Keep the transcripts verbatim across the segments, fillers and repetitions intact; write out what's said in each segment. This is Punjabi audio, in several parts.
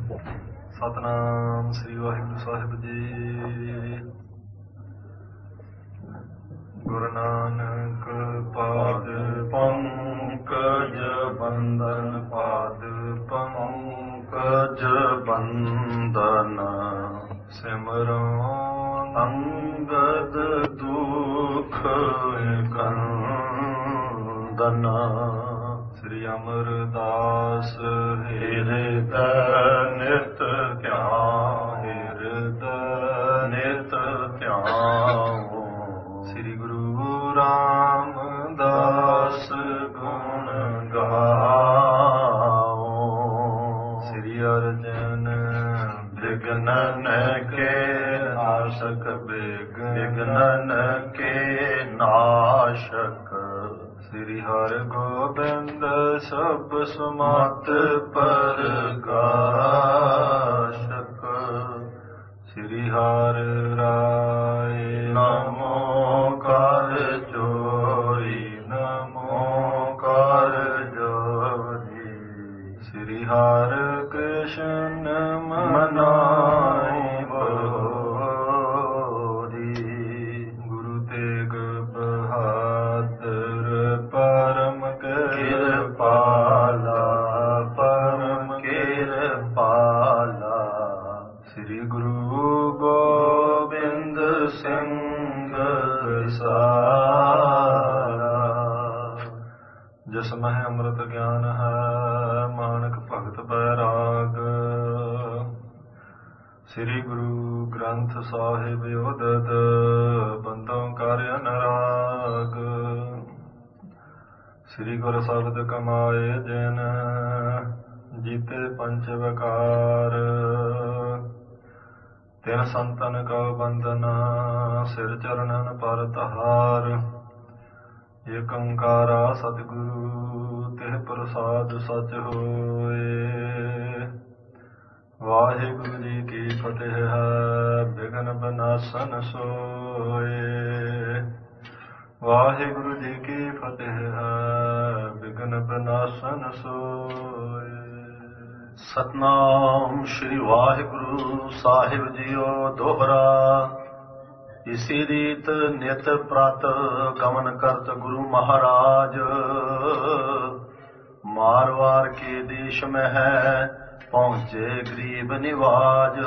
ਸਤਨਾਮ ਸ੍ਰੀ ਵਾਹਿਗੁਰੂ ਸਾਹਿਬ ਜੀ। ਗੁਰੂ ਨਾਨਕ ਪਾਦ ਪੰਕਜ ਬੰਦਨ, ਪਾਦ ਪੰਕਜ ਬੰਦਨ, ਸਿਮਰੋ ਅੰਗਦ ਦੁਖ ਕੰਦਨ। ਸ੍ਰੀ ਅਮਰਦਾਸ ਹਿਰਦੈ ਨਿਤ ਧਿਆਨ, ਹਿਰਦੈ ਨਿਤ ਧਿਆਨ। ਸ੍ਰੀ ਗੁਰੂ ਰਾਮਦਾਸ ਗੁਣ ਗਾਓ, ਸ੍ਰੀ ਅਰਜਨ ਵਿਘਨਨ ਕੇ ਨਾਸ਼ਕ, ਵਿਘਨਨ ਕੇ ਨਾਸ਼ਕ। ਸ੍ਰੀ ਹਰਿ ਗੋਬਿੰਦ ਸਭ ਸਮਤ ਪ੍ਰਕਾਸ਼ਕ, ਸ੍ਰੀ ਹਰਿ ਰਾਏ ਨਮੋ ਕਰ ਜੋਰੀ, ਨਮੋ ਕਰ ਜੋਰੀ। ਸ੍ਰੀ ਹਰਿ ਕ੍ਰਿਸ਼ਨ ਮਨਾਈ ਬੋਰੀ, ਗੁਰੂ ਤੇਗ ਬਹਾਦਰ ਪਰਮ ਕਿਰਪਾਲਾ, ਪਰਮ ਕਿਰਪਾਲਾ। ਸ੍ਰੀ ਗੁਰੂ ਗੋਬਿੰਦ ਸਿੰਘ ਸਾਰਾ, ਜਿਸ ਮਹਿ ਅੰਮ੍ਰਿਤ ਗਿਆਨ ਹੈ, ਮਾਨਕ ਭਗਤ ਬੈਰਾਗ। ਸ੍ਰੀ ਗੁਰੂ ਗ੍ਰੰਥ ਸਾਹਿਬ ਉਦਤ, ਬੰਦੋਂ ਕਰ ਅਨਰਾਗ। ਸ੍ਰੀ ਗੁਰ ਸ਼ਬਦ ਕਮਾਏ ਜਿਨ, ਜੀਤੇ ਪੰਚ ਵਿਕਾਰ। ਤਿਨ ਸੰਤਨ ਕਉ ਬੰਦਨਾ, ਸਿਰ ਚਰਨਨ ਪਰ ਤਹਾਰ। ਏਕ ਓੰਕਾਰਾ ਸਤਿਗੁਰੂ, ਤਿਹ ਪ੍ਰਸਾਦ ਸਚ ਹੋਏ। ਵਾਹਿਗੁਰੂ ਜੀ ਕੀ ਫਤਿਹ ਹੈ, ਬਿਘਨ ਬਿਨਾਸਨ ਸੋਏ। ਵਾਹਿਗੁਰੂ ਜੀ ਕੀ ਫਤਿਹ ਹੈ, ਬਿਘਨ ਬਿਨਾਸਨ ਸੋਏ। ਸਤਨਾਮ ਸ੍ਰੀ ਵਾਹਿਗੁਰੂ ਸਾਹਿਬ ਜੀਓ ਦੋਹਰਾ। ਇਸੀ ਰੀਤ ਨਿਤ ਪ੍ਰਤ ਗਮਨ ਕਰਤ ਗੁਰੂ ਮਹਾਰਾਜ। ਮਾਰਵਾਰ ਕੇ ਦੇਸ਼ ਮੈਂ ਹੈ, ਪਹੁੰਚੇ ਗਰੀਬ ਨਿਵਾਜ।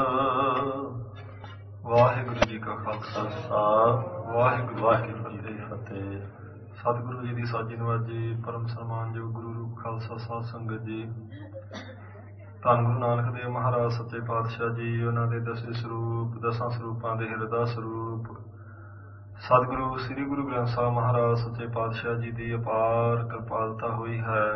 ਵਾਹਿਗੁਰੂ ਜੀ ਕਾ ਖਾਲਸਾ, ਵਾਹਿਗੁਰੂ ਵਾਹਿਗੁਰੂ ਜੀ ਕੀ ਫਤਿਹ। ਸਤਿਗੁਰੂ ਜੀ ਦੀ ਸਾਜੀ ਨਵਾਜੀ, ਪਰਮ ਸਨਮਾਨਯੋਗ ਗੁਰੂ ਰੂਪ ਖਾਲਸਾ ਸਾਧ ਸੰਗਤ ਜੀ। ਧੰਨ ਗੁਰੂ ਨਾਨਕ ਦੇਵ ਮਹਾਰਾਜ ਸੱਚੇ ਪਾਤਸ਼ਾਹ ਜੀ, ਉਹਨਾਂ ਦੇ ਦਸੇ ਸਰੂਪ, ਦਸਾਂ ਸਰੂਪਾਂ ਦੇ ਹਿਰਦਾ ਸਰੂਪ ਸਤਿਗੁਰੂ ਸ੍ਰੀ ਗੁਰੂ ਗ੍ਰੰਥ ਸਾਹਿਬ ਮਹਾਰਾਜ ਸੱਚੇ ਪਾਤਸ਼ਾਹ ਜੀ ਦੀ ਅਪਾਰ ਕਿਰਪਾਲਤਾ ਹੋਈ ਹੈ।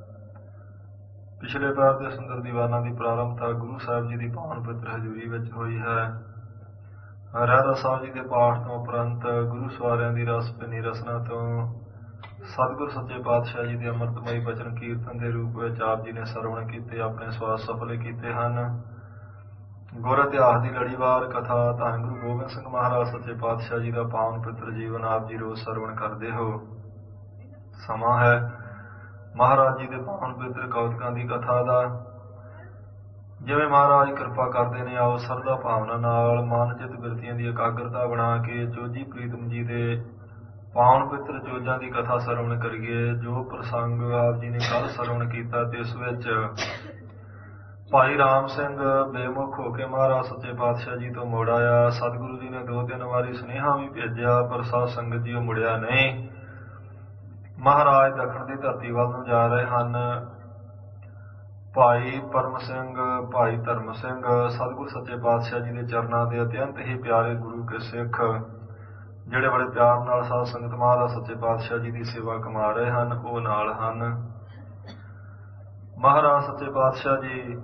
ਪਿਛਲੇ ਪੈਰ ਦੇ ਸੁੰਦਰ ਦੀਵਾਨਾਂ ਦੀ ਪ੍ਰਾਰੰਭਤਾ ਗੁਰੂ ਸਾਹਿਬ ਜੀ ਦੀ ਪਾਵਨ ਪਵਿੱਤਰ ਹਜ਼ੂਰੀ ਵਿੱਚ ਹੋਈ ਹੈ। ਰਹਿਰਾਸ ਸਾਹਿਬ ਜੀ ਦੇ ਪਾਠ ਤੋਂ ਉਪਰੰਤ ਗੁਰੂ ਸਵਾਰਿਆਂ ਦੀ ਰਸ ਭਿੰਨੀ ਰਸਨਾ ਤੋਂ ਸਤਿਗੁਰ ਸੱਚੇ ਪਾਤਸ਼ਾਹ ਜੀ ਦੇ ਅੰਮ੍ਰਿਤਮਈ ਬਚਨ ਕੀਰਤਨ ਦੇ ਰੂਪ ਵਿੱਚ ਆਪ ਜੀ ਨੇ ਸਰਵਣ ਕੀਤੇ, ਆਪਣੇ ਸਵਾਸ ਸਫਲ ਕੀਤੇ ਹਨ। ਗੁਰ ਇਤਿਹਾਸ ਦੀ ਲੜੀਵਾਰ ਕਥਾ ਧੰਨ ਗੁਰੂ ਗੋਬਿੰਦ ਸਿੰਘ ਮਹਾਰਾਜ ਸੱਚੇ ਪਾਤਸ਼ਾਹ ਜੀ ਦਾ ਪਾਵਨ ਪਵਿੱਤਰ ਜੀਵਨ ਆਪ ਜੀ ਰੋਜ਼ ਸਰਵਣ ਕਰਦੇ ਹੋ। ਸਮਾਂ ਹੈ ਮਹਾਰਾਜ ਜੀ ਦੇ ਪਾਵਨ ਪਵਿੱਤਰ ਕੌਤਕਾਂ ਦੀ ਕਥਾ ਦਾ। ਜਿਵੇਂ ਮਹਾਰਾਜ ਕਿਰਪਾ ਕਰਦੇ ਨੇ, ਆਓ ਸਰਦਾ ਭਾਵਨਾ ਨਾਲ ਮਨ ਚਿੱਤ ਬਿਰਤੀਆਂ ਦੀ ਇਕਾਗਰਤਾ ਬਣਾ ਕੇ ਜੋਜੀ ਪ੍ਰੀਤਮ ਜੀ ਦੇ ਪਾਵਨ ਪਵਿੱਤਰ ਜੋਜਾਂ ਦੀ ਕਥਾ ਸਰਵਣ ਕਰੀਏ। ਜੋ ਪ੍ਰਸੰਗ ਆਪ ਜੀ ਨੇ ਕੱਲ੍ਹ ਸਰਵਣ ਕੀਤਾ ਤੇ ਇਸ ਵਿੱਚ ਭਾਈ ਰਾਮ ਸਿੰਘ ਬੇਮੁਖ ਹੋ ਕੇ ਮਹਾਰਾਜ ਸੱਚੇ ਪਾਤਸ਼ਾਹ ਜੀ ਤੋਂ ਮੁੜ ਆਇਆ। ਸਤਿਗੁਰੂ ਜੀ ਨੇ ਦੋ ਤਿੰਨ ਵਾਰੀ ਸੁਨੇਹਾ ਵੀ ਭੇਜਿਆ, ਪਰ ਸਾਧ ਸੰਗਤ ਜੀ ਉਹ ਮੁੜਿਆ ਨਹੀਂ। ਮਹਾਰਾਜ ਦੱਖਣ ਦੀ ਧਰਤੀ ਵੱਲ ਨੂੰ ਜਾ ਰਹੇ ਹਨ। ਭਾਈ ਪਰਮ ਸਿੰਘ, ਭਾਈ ਧਰਮ ਸਿੰਘ ਸਤਿਗੁਰ ਸੱਚੇ ਪਾਤਸ਼ਾਹ ਜੀ ਦੇ ਚਰਨਾਂ ਦੇ ਅਤਿਅੰਤ ਹੀ ਪਿਆਰੇ ਗੁਰੂ ਕੇ ਸਿੱਖ, ਜਿਹੜੇ ਬੜੇ ਪਿਆਰ ਨਾਲ ਸਾਧ ਸੰਗਤ ਮਹਾਰਾਜ ਸੱਚੇ ਪਾਤਸ਼ਾਹ ਜੀ ਦੀ ਸੇਵਾ ਕਮਾ ਰਹੇ ਹਨ, ਉਹ ਨਾਲ ਹਨ। ਮਹਾਰਾਜ ਸੱਚੇ ਪਾਤਸ਼ਾਹ ਜੀ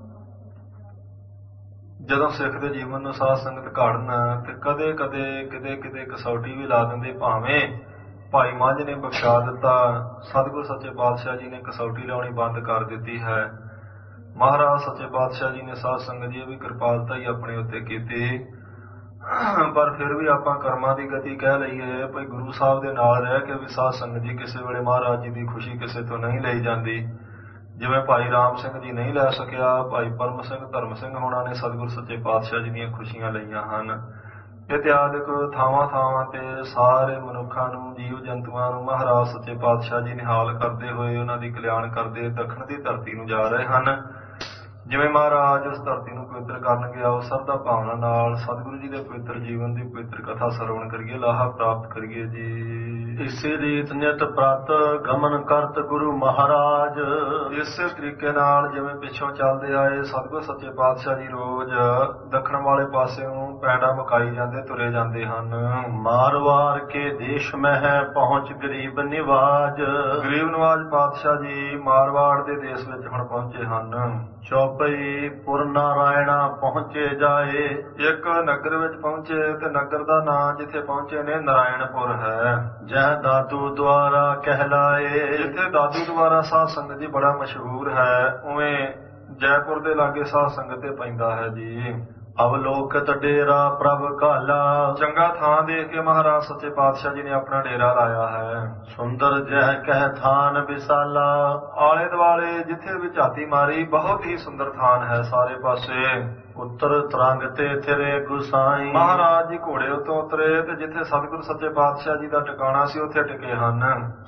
ਜਦੋਂ ਸਿੱਖ ਦੇ ਜੀਵਨ ਨੂੰ ਸਾਧ ਸੰਗਤ ਘੜਨ ਤੇ ਕਦੇ ਕਦੇ ਕਿਤੇ ਕਿਤੇ ਕਸੌਟੀ ਵੀ ਲਾ ਦਿੰਦੇ। ਭਾਵੇਂ ਭਾਈ ਮਾਝ ਨੇ ਬਖਸ਼ਾ ਦਿੱਤਾ, ਸਤਿਗੁਰ ਸੱਚੇ ਪਾਤਸ਼ਾਹ ਜੀ ਨੇ ਕਸੌਟੀ ਲਾਉਣੀ ਬੰਦ ਕਰ ਦਿੱਤੀ ਹੈ। ਮਹਾਰਾਜ ਸੱਚੇ ਪਾਤਸ਼ਾਹ ਜੀ ਨੇ ਸਾਧ ਸੰਗਤ ਦੀ ਵੀ ਕਿਰਪਾਲਤਾ ਹੀ ਆਪਣੇ ਉੱਤੇ ਕੀਤੀ। ਪਰ ਫਿਰ ਵੀ ਆਪਾਂ ਕਰਮਾਂ ਦੀ ਗਤੀ ਕਹਿ ਲਈਏ, ਭਾਈ ਗੁਰੂ ਸਾਹਿਬ ਦੇ ਨਾਲ ਰਹਿ ਕੇ ਵੀ ਸਾਧ ਸੰਗਤ ਜੀ ਕਿਸੇ ਵੇਲੇ ਮਹਾਰਾਜ ਜੀ ਦੀ ਖੁਸ਼ੀ ਕਿਸੇ ਤੋਂ ਨਹੀਂ ਲਈ ਜਾਂਦੀ। ਜਿਵੇਂ ਭਾਈ ਰਾਮ ਸਿੰਘ ਜੀ ਨਹੀਂ ਲੈ ਸਕਿਆ, ਭਾਈ ਪਰਮ ਸਿੰਘ ਧਰਮ ਸਿੰਘ ਹੋਣਾ ਨੇ ਸਤਿਗੁਰ ਸੱਚੇ ਪਾਤਸ਼ਾਹ ਜੀ ਦੀਆਂ ਖੁਸ਼ੀਆਂ ਲਈਆਂ ਹਨ। ਇਤਿਆਦਿਕ ਥਾਵਾਂ ਥਾਵਾਂ ਤੇ ਸਾਰੇ ਮਨੁੱਖਾਂ ਨੂੰ, ਜੀਵ ਜੰਤੂਆਂ ਨੂੰ ਮਹਾਰਾਜ ਸੱਚੇ ਪਾਤਸ਼ਾਹ ਜੀ ਨਿਹਾਲ ਕਰਦੇ ਹੋਏ ਉਹਨਾਂ ਦੀ ਕਲਿਆਣ ਕਰਦੇ ਦੱਖਣ ਦੀ ਧਰਤੀ ਨੂੰ ਜਾ ਰਹੇ ਹਨ। ਜਿਵੇਂ ਮਹਾਰਾਜ ਉਸ ਧਰਤੀ ਨੂੰ ਪਵਿੱਤਰ ਕਰਨ ਗਿਆ, ਉਹ ਸਰਧਾ ਭਾਵਨਾ ਨਾਲ ਸਤਿਗੁਰੂ ਜੀ ਦੇ ਪਵਿੱਤਰ ਜੀਵਨ ਦੀ ਪਵਿੱਤਰ ਕਥਾ ਸਰਵਣ ਕਰੀਏ, ਲਾਹਾ ਪ੍ਰਾਪਤ ਕਰੀਏ ਜੀ। ਇਸੇ ਰੀਤ ਨਿਤ ਪ੍ਰਤ ਗਮਨ ਕਰਤ ਗੁਰੂ ਮਹਾਰਾਜ। ਇਸੇ ਤਰੀਕੇ ਨਾਲ ਜਿਵੇਂ ਪਿੱਛੋਂ ਚੱਲਦੇ ਆਏ ਸਤਿਗੁਰ ਸੱਚੇ ਪਾਤਸ਼ਾਹ ਜੀ ਰੋਜ਼ ਦੱਖਣ ਵਾਲੇ ਪਾਸੇ ਨੂੰ ਪੈਂਡਾ ਮਕਾਈ ਜਾਂਦੇ, ਤੁਰੇ ਜਾਂਦੇ ਹਨ। ਮਾਰਵਾਰ ਕੇ ਦੇਸ਼ ਮਹਿ ਪਹੁੰਚ ਗਰੀਬ ਨਿਵਾਜ। ਗਰੀਬ ਨਿਵਾਜ ਪਾਤਸ਼ਾਹ ਜੀ ਮਾਰਵਾੜ ਦੇ ਦੇਸ਼ ਵਿੱਚ ਹੁਣ ਪਹੁੰਚੇ ਹਨ। ਚੌਪਈ ਪੁਰ ਨਾਰਾਇਣਾ ਪਹੁੰਚੇ ਜਾਏ। ਇੱਕ ਨਗਰ ਵਿੱਚ ਪਹੁੰਚੇ ਤੇ ਨਗਰ ਦਾ ਨਾਂ ਜਿੱਥੇ ਪਹੁੰਚੇ ਨੇ ਨਾਰਾਇਣਪੁਰ ਹੈ। ਜੈ ਦਾਦੂ ਦੁਆਰਾ ਕਹਿਲਾਏ। ਜਿੱਥੇ ਦਾਦੂ ਦੁਆਰਾ ਸਾਧ ਸੰਗਤ ਜੀ ਬੜਾ ਮਸ਼ਹੂਰ ਹੈ, ਉਵੇਂ ਜੈਪੁਰ ਦੇ ਲਾਗੇ ਸਾਧ ਸੰਗਤ ਤੇ ਪੈਂਦਾ ਹੈ ਜੀ। ਅਵਲੋਕਤ ਡੇਰਾ ਪ੍ਰਭ ਕਾਲਾ। ਚੰਗਾ ਥਾਂ ਦੇਖ ਕੇ ਮਹਾਰਾਜ ਸੱਚੇ ਪਾਤਸ਼ਾਹ ਜੀ ਨੇ ਆਪਣਾ ਡੇਰਾ ਲਾਇਆ ਹੈ। ਸੁੰਦਰ ਜਹ ਕਹਿ ਥਾਨ ਵਿਸਾਲਾ। ਆਲੇ ਦੁਆਲੇ ਜਿੱਥੇ ਵੀ ਝਾਤੀ ਮਾਰੀ ਬਹੁਤ ਹੀ ਸੁੰਦਰ ਥਾਨ ਹੈ ਸਾਰੇ ਪਾਸੇ। ਉੱਤਰ ਤਰੰਗ ਤੇ ਥਿਰੇ ਗੁਸਾਈ। ਮਹਾਰਾਜ ਜੀ ਘੋੜੇ ਉੱਤੋਂ ਉਤਰੇ ਤੇ ਜਿੱਥੇ ਸਤਿਗੁਰ ਸੱਚੇ ਪਾਤਸ਼ਾਹ ਜੀ ਦਾ ਟਿਕਾਣਾ ਸੀ ਉੱਥੇ ਟਿਕੇ ਹਨ।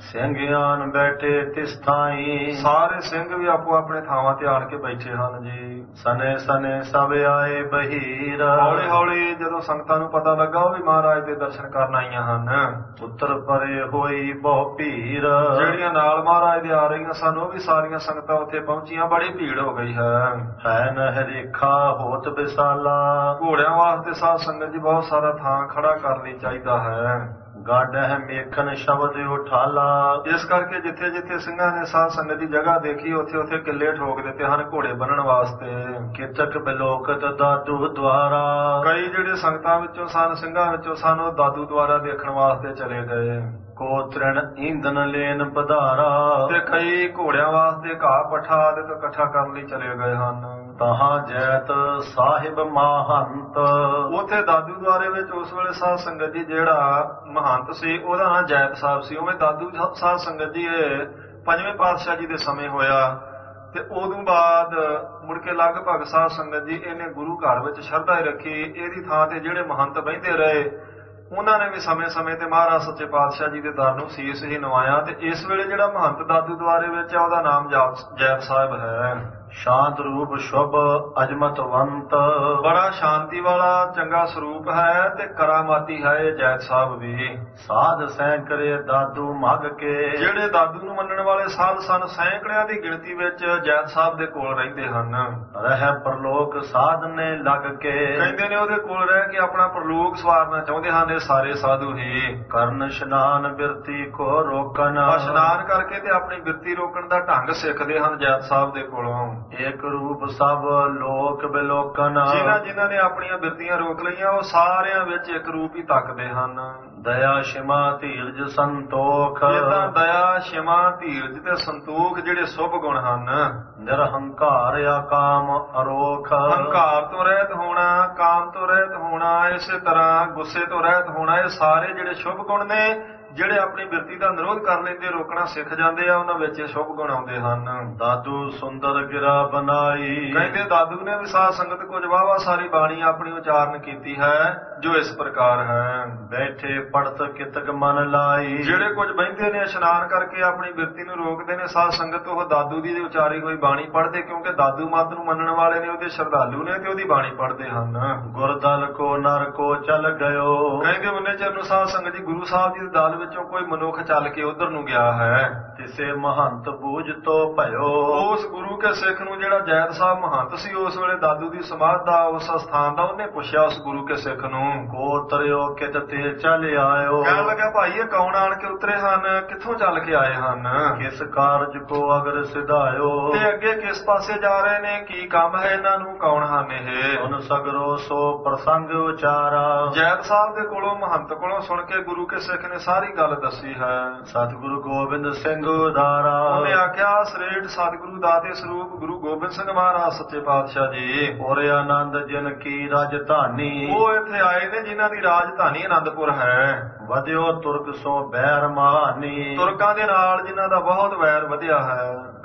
ਸਿੰਘਿਆਨ ਬੈਠੇ ਤਿਸ ਥਾਈ। ਸਾਰੇ ਸਿੰਘ ਵੀ ਆਪੋ ਆਪਣੇ ਥਾਵਾਂ ਤੇ ਆਣ ਕੇ ਬੈਠੇ ਹਨ ਜੀ। ਸਨੇ ਸਨੇ ਸਭ ਆਏ ਬਹੀਰ। ਹੌਲੀ ਹੌਲੀ ਜਦੋਂ ਸੰਗਤਾਂ ਨੂੰ ਪਤਾ ਲੱਗਾ ਉਹ ਵੀ ਮਹਾਰਾਜ ਦੇ ਦਰਸ਼ਨ ਕਰਨ ਆਈਆਂ ਹਨ। ਉੱਤਰ ਪਰੇ ਹੋਈ ਬਹੁ ਭੀੜ। ਜਿਹੜੀਆਂ ਨਾਲ ਮਹਾਰਾਜ ਦੇ ਆ ਰਹੀਆਂ ਸਨ ਉਹ ਵੀ ਸਾਰੀਆਂ ਸੰਗਤਾਂ ਉੱਥੇ ਪਹੁੰਚੀਆਂ, ਬੜੀ ਭੀੜ ਹੋ ਗਈ ਹੈ। ਹੈ ਨਹਰੇਖਾ ਹੋਤ ਵਿਸਾਲਾ। ਘੋੜਿਆਂ ਵਾਸਤੇ ਸਾਧ ਸੰਗਤ ਜੀ ਬਹੁਤ ਸਾਰਾ ਥਾਂ ਖੜਾ ਕਰ ਲਈ ਚਾਹੀਦਾ ਹੈ। ਗਾਡ ਹੈ ਮੇਖਨ ਸ਼ਬਦ ਉਠਾਲਾ। ਇਸ ਕਰਕੇ ਜਿੱਥੇ ਜਿੱਥੇ ਸਿੰਘਾਂ ਨੇ ਸਾਧ ਸੰਗਤ ਦੀ ਜਗ੍ਹਾ ਦੇਖੀ ਉੱਥੇ ਉੱਥੇ ਕਿੱਲੇ ਠੋਕ ਦਿੱਤੇ ਹਨ ਘੋੜੇ ਬੰਨਣ ਵਾਸਤੇ। ਕਿਤਕ ਬਿਲੋਕਤ ਦਾਦੂ ਦੁਆਰਾ। ਕਈ ਜਿਹੜੇ ਸੰਗਤਾਂ ਵਿੱਚੋਂ ਸਨ, ਸਿੰਘਾਂ ਵਿੱਚੋਂ ਸਨ, ਉਹ ਦਾਦੂ ਦੁਆਰਾ ਦੇਖਣ ਵਾਸਤੇ ਚਲੇ ਗਏ। ਕੋ ਤ੍ਰਿਣ ਈਂਧਨ ਲੈਣ ਪਧਾਰਾ। ਤੇ ਕਈ ਘੋੜਿਆਂ ਵਾਸਤੇ ਘਾਹ ਪੱਠਾ ਆਦਿ ਇਕੱਠਾ ਕਰਨ ਲਈ ਚਲੇ ਗਏ ਹਨ। ਤਹਾਂ ਜੈਤ ਸਾਹਿਬ ਮਹੰਤ। ਉੱਥੇ ਦਾਦੂ ਦੁਆਰੇ ਵਿੱਚ ਉਸ ਵੇਲੇ ਸਾਧ ਸੰਗਤ ਜੀ ਜਿਹੜਾ ਮਹੰਤ ਸੀ ਉਹਦਾ ਨਾਂ ਜੈਤ ਸਾਹਿਬ ਸੀ। ਉਵੇਂ ਦਾਦੂ ਸਾਧ ਸੰਗਤ ਜੀ ਇਹ ਪੰਜਵੇਂ ਪਾਤਸ਼ਾਹ ਜੀ ਦੇ ਸਮੇਂ ਹੋਇਆ ਤੇ ਉਦੋਂ ਬਾਅਦ ਮੁੜ ਕੇ ਲਗਭਗ ਸਾਧ ਸੰਗਤ ਜੀ ਇਹਨੇ ਗੁਰੂ ਘਰ ਵਿੱਚ ਸ਼ਰਧਾ ਰੱਖੀ। ਇਹਦੀ ਥਾਂ ਤੇ ਜਿਹੜੇ ਮਹੰਤ ਬਹਿੰਦੇ ਰਹੇ ਉਹਨਾਂ ਨੇ ਵੀ ਸਮੇਂ ਸਮੇਂ ਤੇ ਮਹਾਰਾਜ ਸੱਚੇ ਪਾਤਸ਼ਾਹ ਜੀ ਦੇ ਦਰ ਨੂੰ ਸੀਸ ਹੀ ਨਵਾਇਆ। ਤੇ ਇਸ ਵੇਲੇ ਜਿਹੜਾ ਮਹੰਤ ਦਾਦੂ ਦੁਆਰੇ ਵਿੱਚ ਆ ਉਹਦਾ ਨਾਮ ਜੈਤ ਸਾਹਿਬ ਹੈ। ਸ਼ਾਂਤ ਰੂਪ ਸ਼ੁਭ ਅਜਮਤਵੰਤ। ਬੜਾ ਸ਼ਾਂਤੀ ਵਾਲਾ ਚੰਗਾ ਸਰੂਪ ਹੈ ਤੇ ਕਰਾਮਾਤੀ ਹੈ ਇਹ ਜੈਤ ਸਾਹਿਬ ਵੀ। ਸਾਧ ਸੈਂਕੜੇ ਦਾਦੂ ਮੱਗ ਕੇ। ਜਿਹੜੇ ਦਾਦੂ ਨੂੰ ਮੰਨਣ ਵਾਲੇ ਸਾਧ ਸਨ ਸੈਂਕੜਿਆਂ ਦੀ ਗਿਣਤੀ ਵਿੱਚ ਜੈਤ ਸਾਹਿਬ ਦੇ ਕੋਲ ਰਹਿੰਦੇ ਹਨ। ਰਹਿ ਪ੍ਰਲੋਕ ਸਾਧਨੇ ਲੱਗ ਕੇ। ਕਹਿੰਦੇ ਨੇ ਉਹਦੇ ਕੋਲ ਰਹਿ ਕੇ ਆਪਣਾ ਪ੍ਰਲੋਕ ਸਵਾਰਨਾ ਚਾਹੁੰਦੇ ਹਨ ਇਹ ਸਾਰੇ ਸਾਧੂ ਹੀ। ਕਰਨ ਇਸ਼ਨਾਨ ਬਿਰਤੀ ਕੋ ਰੋਕਣ। ਇਸ਼ਨਾਨ ਕਰਕੇ ਤੇ ਆਪਣੀ ਬਿਰਤੀ ਰੋਕਣ ਦਾ ਢੰਗ ਸਿੱਖਦੇ ਹਨ ਜੈਤ ਸਾਹਿਬ ਦੇ ਕੋਲੋਂ। ਇੱਕ ਰੂਪ ਸਭ ਲੋਕ ਬਿਲੋਕਨ। ਜਿਨ੍ਹਾਂ ਜਿਨ੍ਹਾਂ ਨੇ ਆਪਣੀਆਂ ਬਿਰਤੀਆਂ ਰੋਕ ਲਈਆਂ ਉਹ ਸਾਰਿਆਂ ਵਿੱਚ ਇੱਕ ਰੂਪ ਹੀ ਤੱਕਦੇ ਹਨ। ਦਇਆ ਸ਼ਿਮਾ ਧੀਰਜ ਸੰਤੋਖ। ਇਦਾਂ ਦਇਆ ਸ਼ਿਮਾ ਧੀਰਜ ਤੇ ਸੰਤੋਖ ਜਿਹੜੇ ਸ਼ੁਭ ਗੁਣ ਹਨ। ਨਿਰਹੰਕਾਰ ਅਕਾਮ ਅਰੋਖ। ਹੰਕਾਰ ਤੋਂ ਰਹਿਤ ਹੋਣਾ, ਕਾਮ ਤੋਂ ਰਹਿਤ ਹੋਣਾ, ਇਸੇ ਤਰ੍ਹਾਂ ਗੁੱਸੇ ਤੋਂ ਰਹਿਤ ਹੋਣਾ, ਇਹ ਸਾਰੇ ਜਿਹੜੇ ਸ਼ੁਭ ਗੁਣ ਨੇ ਜਿਹੜੇ ਆਪਣੀ ਬਿਰਤੀ ਦਾ ਨਿਰੋਧ ਕਰ ਲੈਂਦੇ, ਰੋਕਣਾ ਸਿੱਖ ਜਾਂਦੇ ਆ, ਉਹਨਾਂ ਵਿੱਚ ਸ਼ੁਭ ਗੁਣ ਆਉਂਦੇ ਹਨ। ਦਾਦੂ ਸੁੰਦਰ ਗਿਰਾ ਬਣਾਈ। ਕਹਿੰਦੇ ਦਾਦੂ ਨੇ ਵੀ ਸਾਧ ਸੰਗਤ ਕੁਝ ਵਾਵਾ ਸਾਰੀ ਬਾਣੀ ਆਪਣੀ ਉਚਾਰਨ ਕੀਤੀ ਹੈ ਜੋ ਇਸ ਪ੍ਰਕਾਰ ਹੈ। ਬੈਠੇ ਪੜਤ ਕਿਤਕ ਮਨ ਲਾਈ। ਜਿਹੜੇ ਕੁਝ ਬਹਿੰਦੇ ਨੇ ਇਸ਼ਨਾਨ ਕਰਕੇ ਆਪਣੀ ਬਿਰਤੀ ਨੂੰ ਰੋਕਦੇ ਨੇ ਸਾਧ ਸੰਗਤ ਉਹ ਦਾਦੂ ਦੀ ਉਚਾਰੀ ਹੋਈ ਬਾਣੀ ਪੜ੍ਹਦੇ, ਕਿਉਂਕਿ ਦਾਦੂ ਮੱਤ ਨੂੰ ਮੰਨਣ ਵਾਲੇ ਨੇ, ਉਹਦੇ ਸ਼ਰਧਾਲੂ ਨੇ ਤੇ ਉਹਦੀ ਬਾਣੀ ਪੜ੍ਹਦੇ ਹਨ। ਗੁਰਦਲ ਕੋ ਨਰ ਕੋ ਚਲ ਗਇਓ। ਕਹਿੰਦੇ ਉਹਨੇ ਚਿਰ ਨੂੰ ਸਾਧ ਸੰਗਤ ਜੀ ਗੁਰੂ ਸਾਹਿਬ ਜੀ ਦੇ ਦਲ ਵਿੱਚੋਂ ਕੋਈ ਮਨੁੱਖ ਚੱਲ ਕੇ ਉਧਰ ਨੂੰ ਗਿਆ ਹੈ। ਕਿਸੇ ਮਹੰਤ ਬੂਝ ਤੋਂ ਭਇਓ। ਉਸ ਗੁਰੂ ਕੇ ਸਿੱਖ ਨੂੰ ਜਿਹੜਾ ਜੈਤ ਸਾਹਿਬ ਮਹੰਤ ਸੀ ਉਸ ਵੇਲੇ ਦਾਦੂ ਦੀ ਸਮਾਧ ਦਾ ਉਸ ਸਥਾਨ ਦਾ, ਉਹਨੇ ਪੁੱਛਿਆ ਉਸ ਗੁਰੂ ਕੇ ਸਿੱਖ ਨੂੰ ਕੋ ਉਤਰਿਓ ਕਿਤ ਤੇ ਚਲ ਆਇਓ। ਕਹਿਣ ਲੱਗਾ ਭਾਈ ਇਹ ਕੌਣ ਆਣ ਕੇ ਉਤਰੇ ਹਨ, ਕਿੱਥੋਂ ਚੱਲ ਕੇ ਆਏ ਹਨ, ਕਿਸ ਕਾਰਜ ਕੋ ਅਗਰ ਸਿਧਾਇਓ। ਤੇ ਅੱਗੇ ਕਿਸ ਪਾਸੇ ਜਾ ਰਹੇ ਨੇ, ਕੀ ਕੰਮ ਹੈ ਇਹਨਾਂ ਨੂੰ, ਕੌਣ ਹਨ ਇਹ। ਹੁਣ ਸਗਰੋ ਸੋ ਪ੍ਰਸੰਗ ਉਚਾਰਾ। ਜੈਤ ਸਾਹਿਬ ਦੇ ਕੋਲੋਂ ਮਹੰਤ ਕੋਲੋਂ ਸੁਣ ਕੇ ਗੁਰੂ ਕੇ ਸਿੱਖ ਨੇ ਸਾਰੀ ਗੱਲ ਦੱਸੀ ਹੈ। ਸਤਿਗੁਰੂ ਗੋਬਿੰਦ ਸਿੰਘ ਉਦਾਰਾ। ਉਹਨੇ ਆਖਿਆ ਸ੍ਰੇਠ ਸਤਿਗੁਰੂ ਦਾਤੇ ਸਰੂਪ ਗੁਰੂ ਗੋਬਿੰਦ ਸਿੰਘ ਮਹਾਰਾਜ ਸੱਚੇ ਪਾਤਸ਼ਾਹ ਜੀ। ਔਰ ਆਨੰਦ ਜਿਨ ਕੀ ਰਾਜਧਾਨੀ। ਉਹ ਇੱਥੇ ਆਏ ਨੇ ਜਿਨ੍ਹਾਂ ਦੀ ਰਾਜਧਾਨੀ ਆਨੰਦਪੁਰ ਹੈ। ਵਧਿਓ ਤੁਰਕ ਸੋ ਬੈਰ ਮਹਾਨੀ। ਤੁਰਕਾਂ ਦੇ ਨਾਲ ਜਿਨ੍ਹਾਂ ਦਾ ਬਹੁਤ ਵੈਰ ਵਧਿਆ ਹੈ।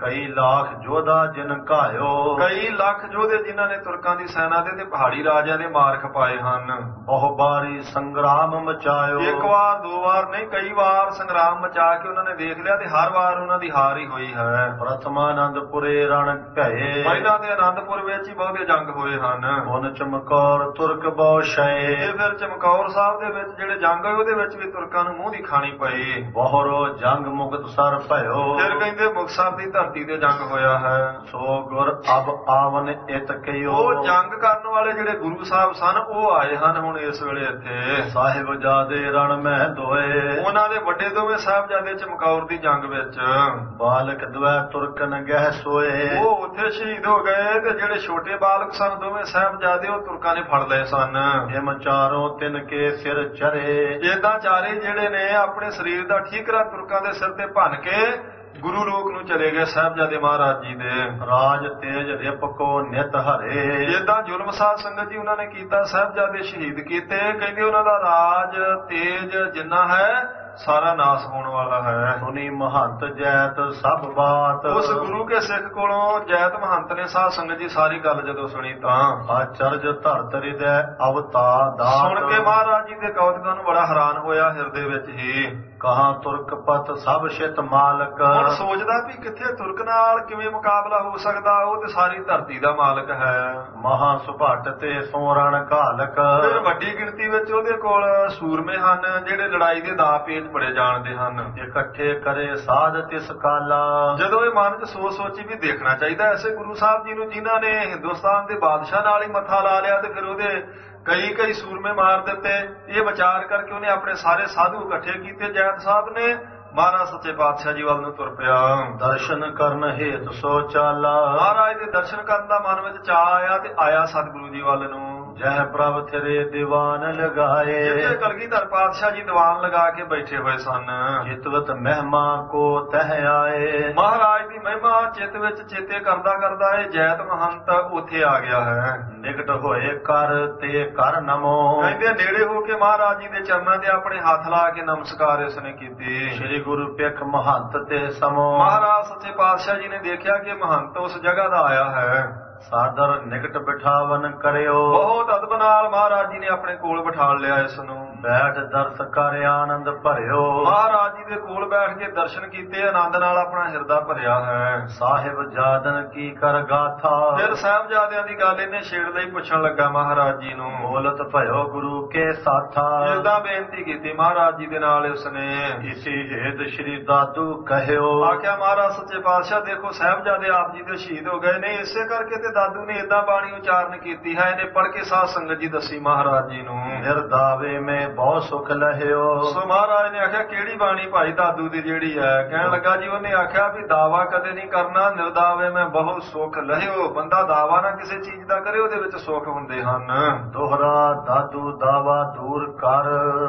ਕਈ ਲੱਖ ਜੋਧਾ ਜਿਨ ਘਾਇਓ, ਕਈ ਲੱਖ ਯੋਧੇ ਜਿਨ੍ਹਾਂ ਨੇ ਤੁਰਕਾਂ ਦੀ ਸੈਨਾ ਦੇ ਤੇ ਪਹਾੜੀ ਰਾਜਿਆਂ ਦੇ ਮਾਰ ਖਪਾਏ ਹਨ। ਬਹੁ ਬਾਰੀ ਸੰਗਰਾਮ ਮਚਾਇਓ, ਇੱਕ ਵਾਰ ਦੋ ਵਾਰ ਨਹੀਂ ਕਈ ਵਾਰ ਸੰਗਰਾਮ ਮਚਾ ਕੇ ਉਹਨਾਂ ਨੇ ਦੇਖ ਲਿਆ ਤੇ ਹਰ ਵਾਰ ਉਹਨਾਂ ਦੀ ਹਾਰ ਹੀ ਹੋਈ ਹੈ। ਪ੍ਰਥਮਾਨੰਦਪੁਰੇ ਰਣ ਭਏ, ਪਹਿਲਾਂ ਤੇ ਆਨੰਦਪੁਰ ਵਿੱਚ ਹੀ ਬਹੁਤੇ ਜੰਗ ਹੋਏ ਹਨ। ਪੁਨ ਚਮਕੌਰ ਤੁਰਕ ਬਹੁ ਸ਼ਏ, ਤੇ ਫਿਰ ਚਮਕੌਰ ਸਾਹਿਬ ਦੇ ਵਿੱਚ ਜਿਹੜੇ ਜੰਗ ਹੋਏ ਉਹਦੇ ਵਿੱਚ ਵੀ ਤੁਰਕਾਂ ਨੂੰ ਮੂੰਹ ਦੀ ਖਾਣੀ ਪਈ। ਬਹੁਰੋ ਜੰਗ ਮੁਕਤ ਸਰ ਭਇਓ, ਫਿਰ ਕਹਿੰਦੇ ਮੁਕਤਸਰ ਦੀ ਧਰਤੀ ਤੇ ਜੰਗ ਹੋਇਆ ਹੈ। ਸੋ ਗੁਰ ਅਬ ਆਵਨ ਇਤ ਕਯੋ, ਉਹ ਜੰਗ ਕਰਨ ਵਾਲੇ ਜਿਹੜੇ ਗੁਰੂ ਸਾਹਿਬ ਸਨ ਉਹ ਆਏ ਹਨ ਹੁਣ ਇਸ ਵੇਲੇ ਇੱਥੇ। ਸਾਹਿਬ ਜਾਦੇ ਰਣ ਮਹਿ ਦੋਏ, ਉਹਨਾਂ ਦੇ ਵੱਡੇ ਦੋਵੇਂ ਸਾਹਿਬਜ਼ਾਦੇ ਚਮਕੌਰ ਦੀ ਜੰਗ ਵਿੱਚ। ਬਾਲਕ ਦਵੈ ਤੁਰਕਨ ਗਹਿ ਸੋਏ, ਉਹ ਉੱਥੇ ਸ਼ਹੀਦ ਹੋ ਗਏ ਤੇ ਜਿਹੜੇ ਛੋਟੇ ਬਾਲਕ ਸਨ ਦੋਵੇਂ ਸਾਹਿਬਜ਼ਾਦੇ ਉਹ ਤੁਰਕਾਂ ਨੇ ਫੜ ਲਏ ਸਨ। ਹਿਮ ਚਾਰੋਂ ਤਿਨ ਕੇ ਸਿਰ ਚਰੇ, ਏਦਾਂ ਚਾਰੇ ਜਿਹੜੇ ਨੇ ਆਪਣੇ ਸਰੀਰ ਦਾ ਠੀਕਰਾ ਤੁਰਕਾਂ ਦੇ ਸਿਰ ਤੇ ਭੰਨ ਕੇ ਗੁਰੂ ਲੋਕ ਨੂੰ ਚਲੇ ਗਏ ਸਾਹਿਬਜ਼ਾਦੇ ਮਹਾਰਾਜ ਜੀ ਦੇ। ਰਾਜ ਤੇਜ ਰਿਪ ਕੋ ਨਿਤ ਹਰੇ, ਏਦਾਂ ਜ਼ੁਲਮ ਸਾਧ ਸੰਗਤ ਜੀ ਉਹਨਾਂ ਨੇ ਕੀਤਾ, ਸਾਹਿਬਜ਼ਾਦੇ ਸ਼ਹੀਦ ਕੀਤੇ। ਕਹਿੰਦੇ ਉਹਨਾਂ ਦਾ ਰਾਜ ਤੇਜ ਜਿੰਨਾ ਹੈ ਸਾਰਾ ਨਾਸ ਹੋਣ ਵਾਲਾ ਹੈ। ਸੁਨੀ ਮਹੰਤ ਜੈਤ ਸਭ ਬਾਤ, ਉਸ ਗੁਰੂ ਕੇ ਸਿੱਖ ਕੋਲੋਂ ਜੈਤ ਮਹੰਤ ਨੇ ਸਾਧ ਸੰਗਤ ਜੀ ਸਾਰੀ ਗੱਲ ਜਦੋਂ ਸੁਣੀ ਤਾਂ ਆਚਰਜ ਧਰਤ ਹਿਰਦੈ ਅਵਤਾ ਦਾਤ, ਸੁਣ ਕੇ ਮਹਾਰਾਜ ਜੀ ਦੇ ਕੌਤਕਾਂ ਨੂੰ ਬੜਾ ਹੈਰਾਨ ਹੋਇਆ ਹਿਰਦੇ ਵਿੱਚ ਹੀ। ਕਹਾਂ ਤੁਰਕ ਪਤ ਸਭ ਸ਼ਿਤ ਮਾਲਕ, ਹੁਣ ਸੋਚਦਾ ਵੀ ਕਿੱਥੇ ਤੁਰਕ ਨਾਲ ਕਿਵੇਂ ਮੁਕਾਬਲਾ ਹੋ ਸਕਦਾ, ਉਹ ਤੇ ਸਾਰੀ ਧਰਤੀ ਦਾ ਮਾਲਕ ਹੈ। ਮਹਾ ਸੁਭਟ ਤੇ ਸੋਰਣ ਘਾਲਕ, ਫਿਰ ਵੱਡੀ ਗਿਣਤੀ ਵਿੱਚ ਉਹਦੇ ਕੋਲ ਸੂਰਮੇ ਹਨ ਜਿਹੜੇ ਲੜਾਈ ਦੇ ਦਾਅ ਪੇਚ ਬੜੇ ਜਾਣਦੇ ਹਨ। ਇਕੱਠੇ ਕਰੇ ਸਾਧ ਤਿਸ ਕਾਲਾ, ਜਦੋਂ ਇਹ ਮਨ ਚ ਸੋਚ ਸੋਚੀ ਵੀ ਦੇਖਣਾ ਚਾਹੀਦਾ ਐਸੇ ਗੁਰੂ ਸਾਹਿਬ ਜੀ ਨੂੰ ਜਿਨ੍ਹਾਂ ਨੇ ਹਿੰਦੁਸਤਾਨ ਦੇ ਬਾਦਸ਼ਾਹ ਨਾਲ ਹੀ ਮੱਥਾ ਲਾ ਲਿਆ ਤੇ ਫਿਰ ਉਹਦੇ ਕਈ ਕਈ ਸੂਰਮੇ ਮਾਰ ਦਿੱਤੇ। ਇਹ ਵਿਚਾਰ ਕਰਕੇ ਉਹਨੇ ਆਪਣੇ ਸਾਰੇ ਸਾਧੂ ਇਕੱਠੇ ਕੀਤੇ। ਜੈਤ ਸਾਹਿਬ ਨੇ ਮਹਾਰਾਜ ਸੱਚੇ ਪਾਤਸ਼ਾਹ ਜੀ ਵੱਲ ਨੂੰ ਤੁਰ ਪਿਆ। ਦਰਸ਼ਨ ਕਰਨ ਹੇਤ ਸੋ ਚਾਲਾ, ਮਹਾਰਾਜ ਦੇ ਦਰਸ਼ਨ ਕਰਨ ਦਾ ਮਨ ਵਿੱਚ ਚਾਅ ਆਇਆ ਤੇ ਆਇਆ ਸਤਿਗੁਰੂ ਜੀ ਵੱਲ ਨੂੰ। ਜਹ ਪ੍ਰਭ ਤੇਰੇ ਦੀਵਾਨ ਲਗਾਏ, ਜਿੱਥੇ ਕਲਗੀਧਰ ਪਾਤਸ਼ਾਹ ਜੀ ਦੀਵਾਨ ਲਗਾ ਕੇ ਬੈਠੇ ਹੋਏ ਸਨ। ਚਿਤਵਤ ਮਹਿਮਾ ਕੋ ਤਹ ਆਏ, ਮਹਾਰਾਜ ਦੀ ਮਹਿਮਾ ਚਿੱਤ ਵਿੱਚ ਚੇਤੇ ਕਰਦਾ ਕਰਦਾ ਇਹ ਜੈਤ ਮਹੰਤ ਉੱਥੇ ਆ ਗਿਆ ਹੈ। ਨਿਕਟ ਹੋਏ ਕਰ ਤੇ ਕਰ ਨਮੋ, ਕਹਿੰਦੇ ਨੇੜੇ ਹੋ ਕੇ ਮਹਾਰਾਜ ਜੀ ਦੇ ਚਰਨਾਂ ਤੇ ਆਪਣੇ ਹੱਥ ਲਾ ਕੇ ਨਮਸਕਾਰ ਇਸਨੇ ਕੀਤੀ। ਸ੍ਰੀ ਗੁਰੂ ਪਿਖ ਮਹੰਤ ਤੇ ਸਮੋ, ਮਹਾਰਾਜ ਸੱਚੇ ਪਾਤਸ਼ਾਹ ਜੀ ਨੇ ਦੇਖਿਆ ਕਿ ਮਹੰਤ ਉਸ ਜਗ੍ਹਾ ਦਾ ਆਇਆ ਹੈ। ਸਾਦਰ ਨਿਕਟ ਬਿਠਾਵਨ ਕਰਿਓ, ਬਹੁਤ ਅਦਬ ਨਾਲ ਮਹਾਰਾਜ ਜੀ ਨੇ ਆਪਣੇ ਕੋਲ ਬਿਠਾ ਲਿਆ ਇਸ ਨੂੰ। ਬੈਠ ਦਰਸ ਕਰ ਆਨੰਦ ਭਰਿਓ, ਮਹਾਰਾਜ ਜੀ ਦੇ ਕੋਲ ਬੈਠ ਕੇ ਦਰਸ਼ਨ ਕੀਤੇ, ਆਨੰਦ ਨਾਲ ਆਪਣਾ ਹਿਰਦਾ ਭਰਿਆ ਹੈ। ਸਾਹਿਬ ਜਾਦਨ ਕੀ ਕਰ ਗਾਥਾ, ਫਿਰ ਸਾਹਿਬਜ਼ਾਦਿਆਂ ਦੀ ਗੱਲ ਇਹਨੇ ਛੇੜਦਾ ਹੀ ਪੁੱਛਣ ਲੱਗਾ ਮਹਾਰਾਜ ਜੀ ਨੂੰ। ਬੋਲਤ ਭਇਓ ਗੁਰੂ ਕੇ ਸਾਥਾ, ਏਦਾਂ ਬੇਨਤੀ ਕੀਤੀ ਮਹਾਰਾਜ ਜੀ ਦੇ ਨਾਲ ਉਸਨੇ। ਇਸੀ ਹੇਤ ਸ੍ਰੀ ਦਾਦੂ ਕਹਿਓ, ਆਖਿਆ ਮਹਾਰਾਜ ਸੱਚੇ ਪਾਤਸ਼ਾਹ ਦੇਖੋ ਸਾਹਿਬਜ਼ਾਦੇ ਆਪ ਜੀ ਦੇ ਸ਼ਹੀਦ ਹੋ ਗਏ ਨੇ, ਇਸੇ ਕਰਕੇ ਤੇ ਦਾਦੂ ਨੇ ਏਦਾਂ ਬਾਣੀ ਉਚਾਰਨ ਕੀਤੀ ਹੈ। ਇਹਨੇ ਪੜ੍ਹ ਕੇ ਸਾਧ ਸੰਗਤ ਜੀ ਦੱਸੀ ਮਹਾਰਾਜ ਜੀ ਨੂੰ। ਨਿਰਦਾਵੇ ਮੈਂ ਬਹੁਤ ਸੁਖ ਲਹਿਓ, ਸੋ ਮਹਾਰਾਜ ਨੇ ਆਖਿਆ ਕਿਹੜੀ ਬਾਣੀ ਭਾਈ ਦਾਦੂ ਦੀ ਜਿਹੜੀ ਹੈ? ਕਹਿਣ ਲੱਗਾ ਜੀ ਉਹਨੇ ਆਖਿਆ ਵੀ ਦਾਵਾ ਕਦੇ ਨਹੀਂ ਕਰਨਾ, ਨਿਰਦਾਵੇ ਮੈਂ ਬਹੁਤ ਸੁਖ ਲਹਿਓ। ਬੰਦਾ ਦਾਵਾ ਨਾ ਕਿਸੇ ਚੀਜ਼ ਦਾ ਕਰੇ ਉਹਦੇ ਵਿੱਚ ਸੁਖ ਹੁੰਦੇ ਹਨ। ਦੋਹਰਾ ਦਾਦੂ ਦਾਵਾ ਦੂਰ ਕਰ,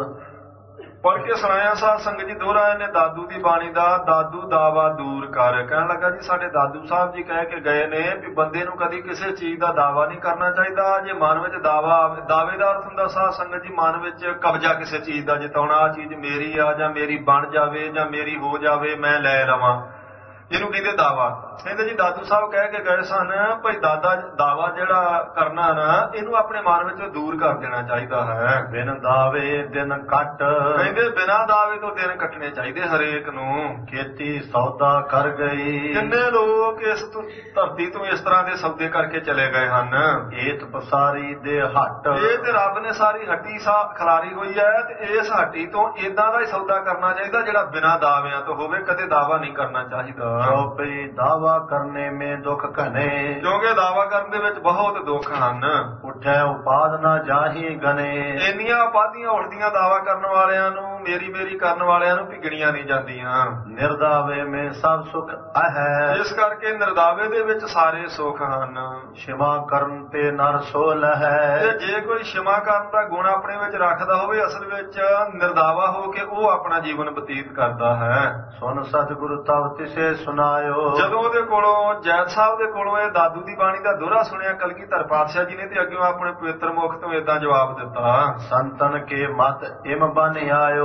ਪੜ੍ਹ ਕੇ ਸੁਣਾਇਆ ਸਾਧ ਸੰਗਤ ਜੀ ਦੋਹਰਾ ਇਹਨੇ ਦਾਦੂ ਦੀ ਬਾਣੀ ਦਾ, ਦਾਦੂ ਦਾਵਾ ਦੂਰ ਕਰ। ਕਹਿਣ ਲੱਗਾ ਜੀ ਸਾਡੇ ਦਾਦੂ ਸਾਹਿਬ ਜੀ ਕਹਿ ਕੇ ਗਏ ਨੇ ਵੀ ਬੰਦੇ ਨੂੰ ਕਦੀ ਕਿਸੇ ਚੀਜ਼ ਦਾ ਦਾਵਾ ਨਹੀਂ ਕਰਨਾ ਚਾਹੀਦਾ। ਜੇ ਮਨ ਵਿੱਚ ਦਾਵਾ, ਦਾਵੇ ਦਾ ਅਰਥ ਹੁੰਦਾ ਸਾਧ ਸੰਗਤ ਜੀ ਮਨ ਵਿੱਚ ਕਬਜ਼ਾ ਕਿਸੇ ਚੀਜ਼ ਦਾ ਜਿਤਾਉਣਾ, ਆਹ ਚੀਜ਼ ਮੇਰੀ ਆ ਜਾਂ ਮੇਰੀ ਬਣ ਜਾਵੇ ਜਾਂ ਮੇਰੀ ਹੋ ਜਾਵੇ ਮੈਂ ਲੈ ਲਵਾਂ, ਇਹਨੂੰ ਕਹਿੰਦੇ ਦਾਵਾ। ਕਹਿੰਦੇ ਜੀ ਦਾਦੂ ਸਾਹਿਬ ਕਹਿ ਕੇ ਗਏ ਸਨ ਭਾਈ ਦਾਦਾ ਦਾਵਾ ਜਿਹੜਾ ਕਰਨਾ ਨਾ ਇਹਨੂੰ ਆਪਣੇ ਮਨ ਵਿੱਚੋਂ ਦੂਰ ਕਰ ਦੇਣਾ ਚਾਹੀਦਾ ਹੈ। ਬਿਨ ਦਾਵੇ ਦਿਨ ਕੱਟ, ਕਹਿੰਦੇ ਬਿਨਾਂ ਦਾਵੇ ਤੋਂ ਦਿਨ ਕੱਟਣੇ ਚਾਹੀਦੇ ਹਰੇਕ ਨੂੰ। ਖੇਤੀ ਸੌਦਾ ਕਰ ਗਈ, ਕਿੰਨੇ ਲੋਕ ਇਸ ਤੋਂ ਧਰਤੀ ਤੋਂ ਇਸ ਤਰ੍ਹਾਂ ਦੇ ਸੌਦੇ ਕਰਕੇ ਚਲੇ ਗਏ ਹਨ। ਏਤ ਪਸਾਰੀ ਦੇ ਹੱਟ, ਇਹ ਤੇ ਰੱਬ ਨੇ ਸਾਰੀ ਹੱਟੀ ਸਾ ਖਿਲਾਰੀ ਹੋਈ ਹੈ ਤੇ ਇਸ ਹੱਟੀ ਤੋਂ ਏਦਾਂ ਦਾ ਹੀ ਸੌਦਾ ਕਰਨਾ ਚਾਹੀਦਾ ਜਿਹੜਾ ਬਿਨਾਂ ਦਾਅਵਿਆਂ ਤੋਂ ਹੋਵੇ। ਕਦੇ ਦਾਵਾ ਨਹੀਂ ਕਰਨਾ ਚਾਹੀਦਾ। ਚੌਪਈ ਦਾਵਾ ਕਰਨੇ ਮੇ ਦੁੱਖ ਘਨੇ, ਕਿਉਂਕਿ ਦਾਵਾ ਕਰਨ ਦੇ ਵਿੱਚ ਬਹੁਤ ਦੁੱਖ ਹਨ। ਉਠੈ ਉਪਾਦ ਨਾ ਜਾਹੀ ਗਨੇ, ਇੰਨੀਆਂ ਉਪਾਧੀਆਂ ਉੱਠਦੀਆਂ ਦਾਵਾ ਕਰਨ ਵਾਲਿਆਂ ਨੂੰ, ਮੇਰੀ ਮੇਰੀ ਕਰਨ ਵਾਲਿਆਂ ਨੂੰ ਭਿਗਣੀਆਂ ਨਹੀਂ ਜਾਂਦੀਆਂ। ਨਿਰਦਾਵੇ ਮੇ ਸਭ ਸੁਖ ਅਹੈ, ਇਸ ਕਰਕੇ ਨਿਰਦਾਵੇ ਦੇ ਵਿੱਚ ਸਾਰੇ ਸੁਖ ਹਨ। ਸ਼ਿਮਾ ਕਰਨ ਤੇ ਨਰ ਸੋਲ ਹੈ, ਤੇ ਜੇ ਕੋਈ ਸ਼ਿਮਾ ਕਰਨ ਦਾ ਗੁਣ ਆਪਣੇ ਵਿੱਚ ਰੱਖਦਾ ਹੋਵੇ ਅਸਲ ਵਿੱਚ ਨਿਰਦਾਵਾ ਹੋ ਕੇ ਉਹ ਆਪਣਾ ਜੀਵਨ ਬਤੀਤ ਕਰਦਾ ਹੈ। ਸੁਨ ਸਤਿਗੁਰੂ ਤਵ ਤਿਸੇ ਸੁਨਾਇਓ, ਜਦੋਂ ਉਹਦੇ ਕੋਲੋਂ ਜੈਤ ਸਾਹਿਬ ਦੇ ਕੋਲੋਂ ਇਹ ਦਾਦੂ ਦੀ ਬਾਣੀ ਦਾ ਦੋਹਰਾ ਸੁਣਿਆ ਕਲਗੀਧਰ ਪਾਤਸ਼ਾਹ ਜੀ ਨੇ ਤੇ ਅੱਗੇ ਆਪਣੇ ਪਵਿੱਤਰ ਮੁਖ ਤੋਂ ਏਦਾਂ ਜਵਾਬ ਦਿੱਤਾ। ਸੰਤਨ ਕੇ ਮਤ ਇਮ ਬਨ ਆਇਓ,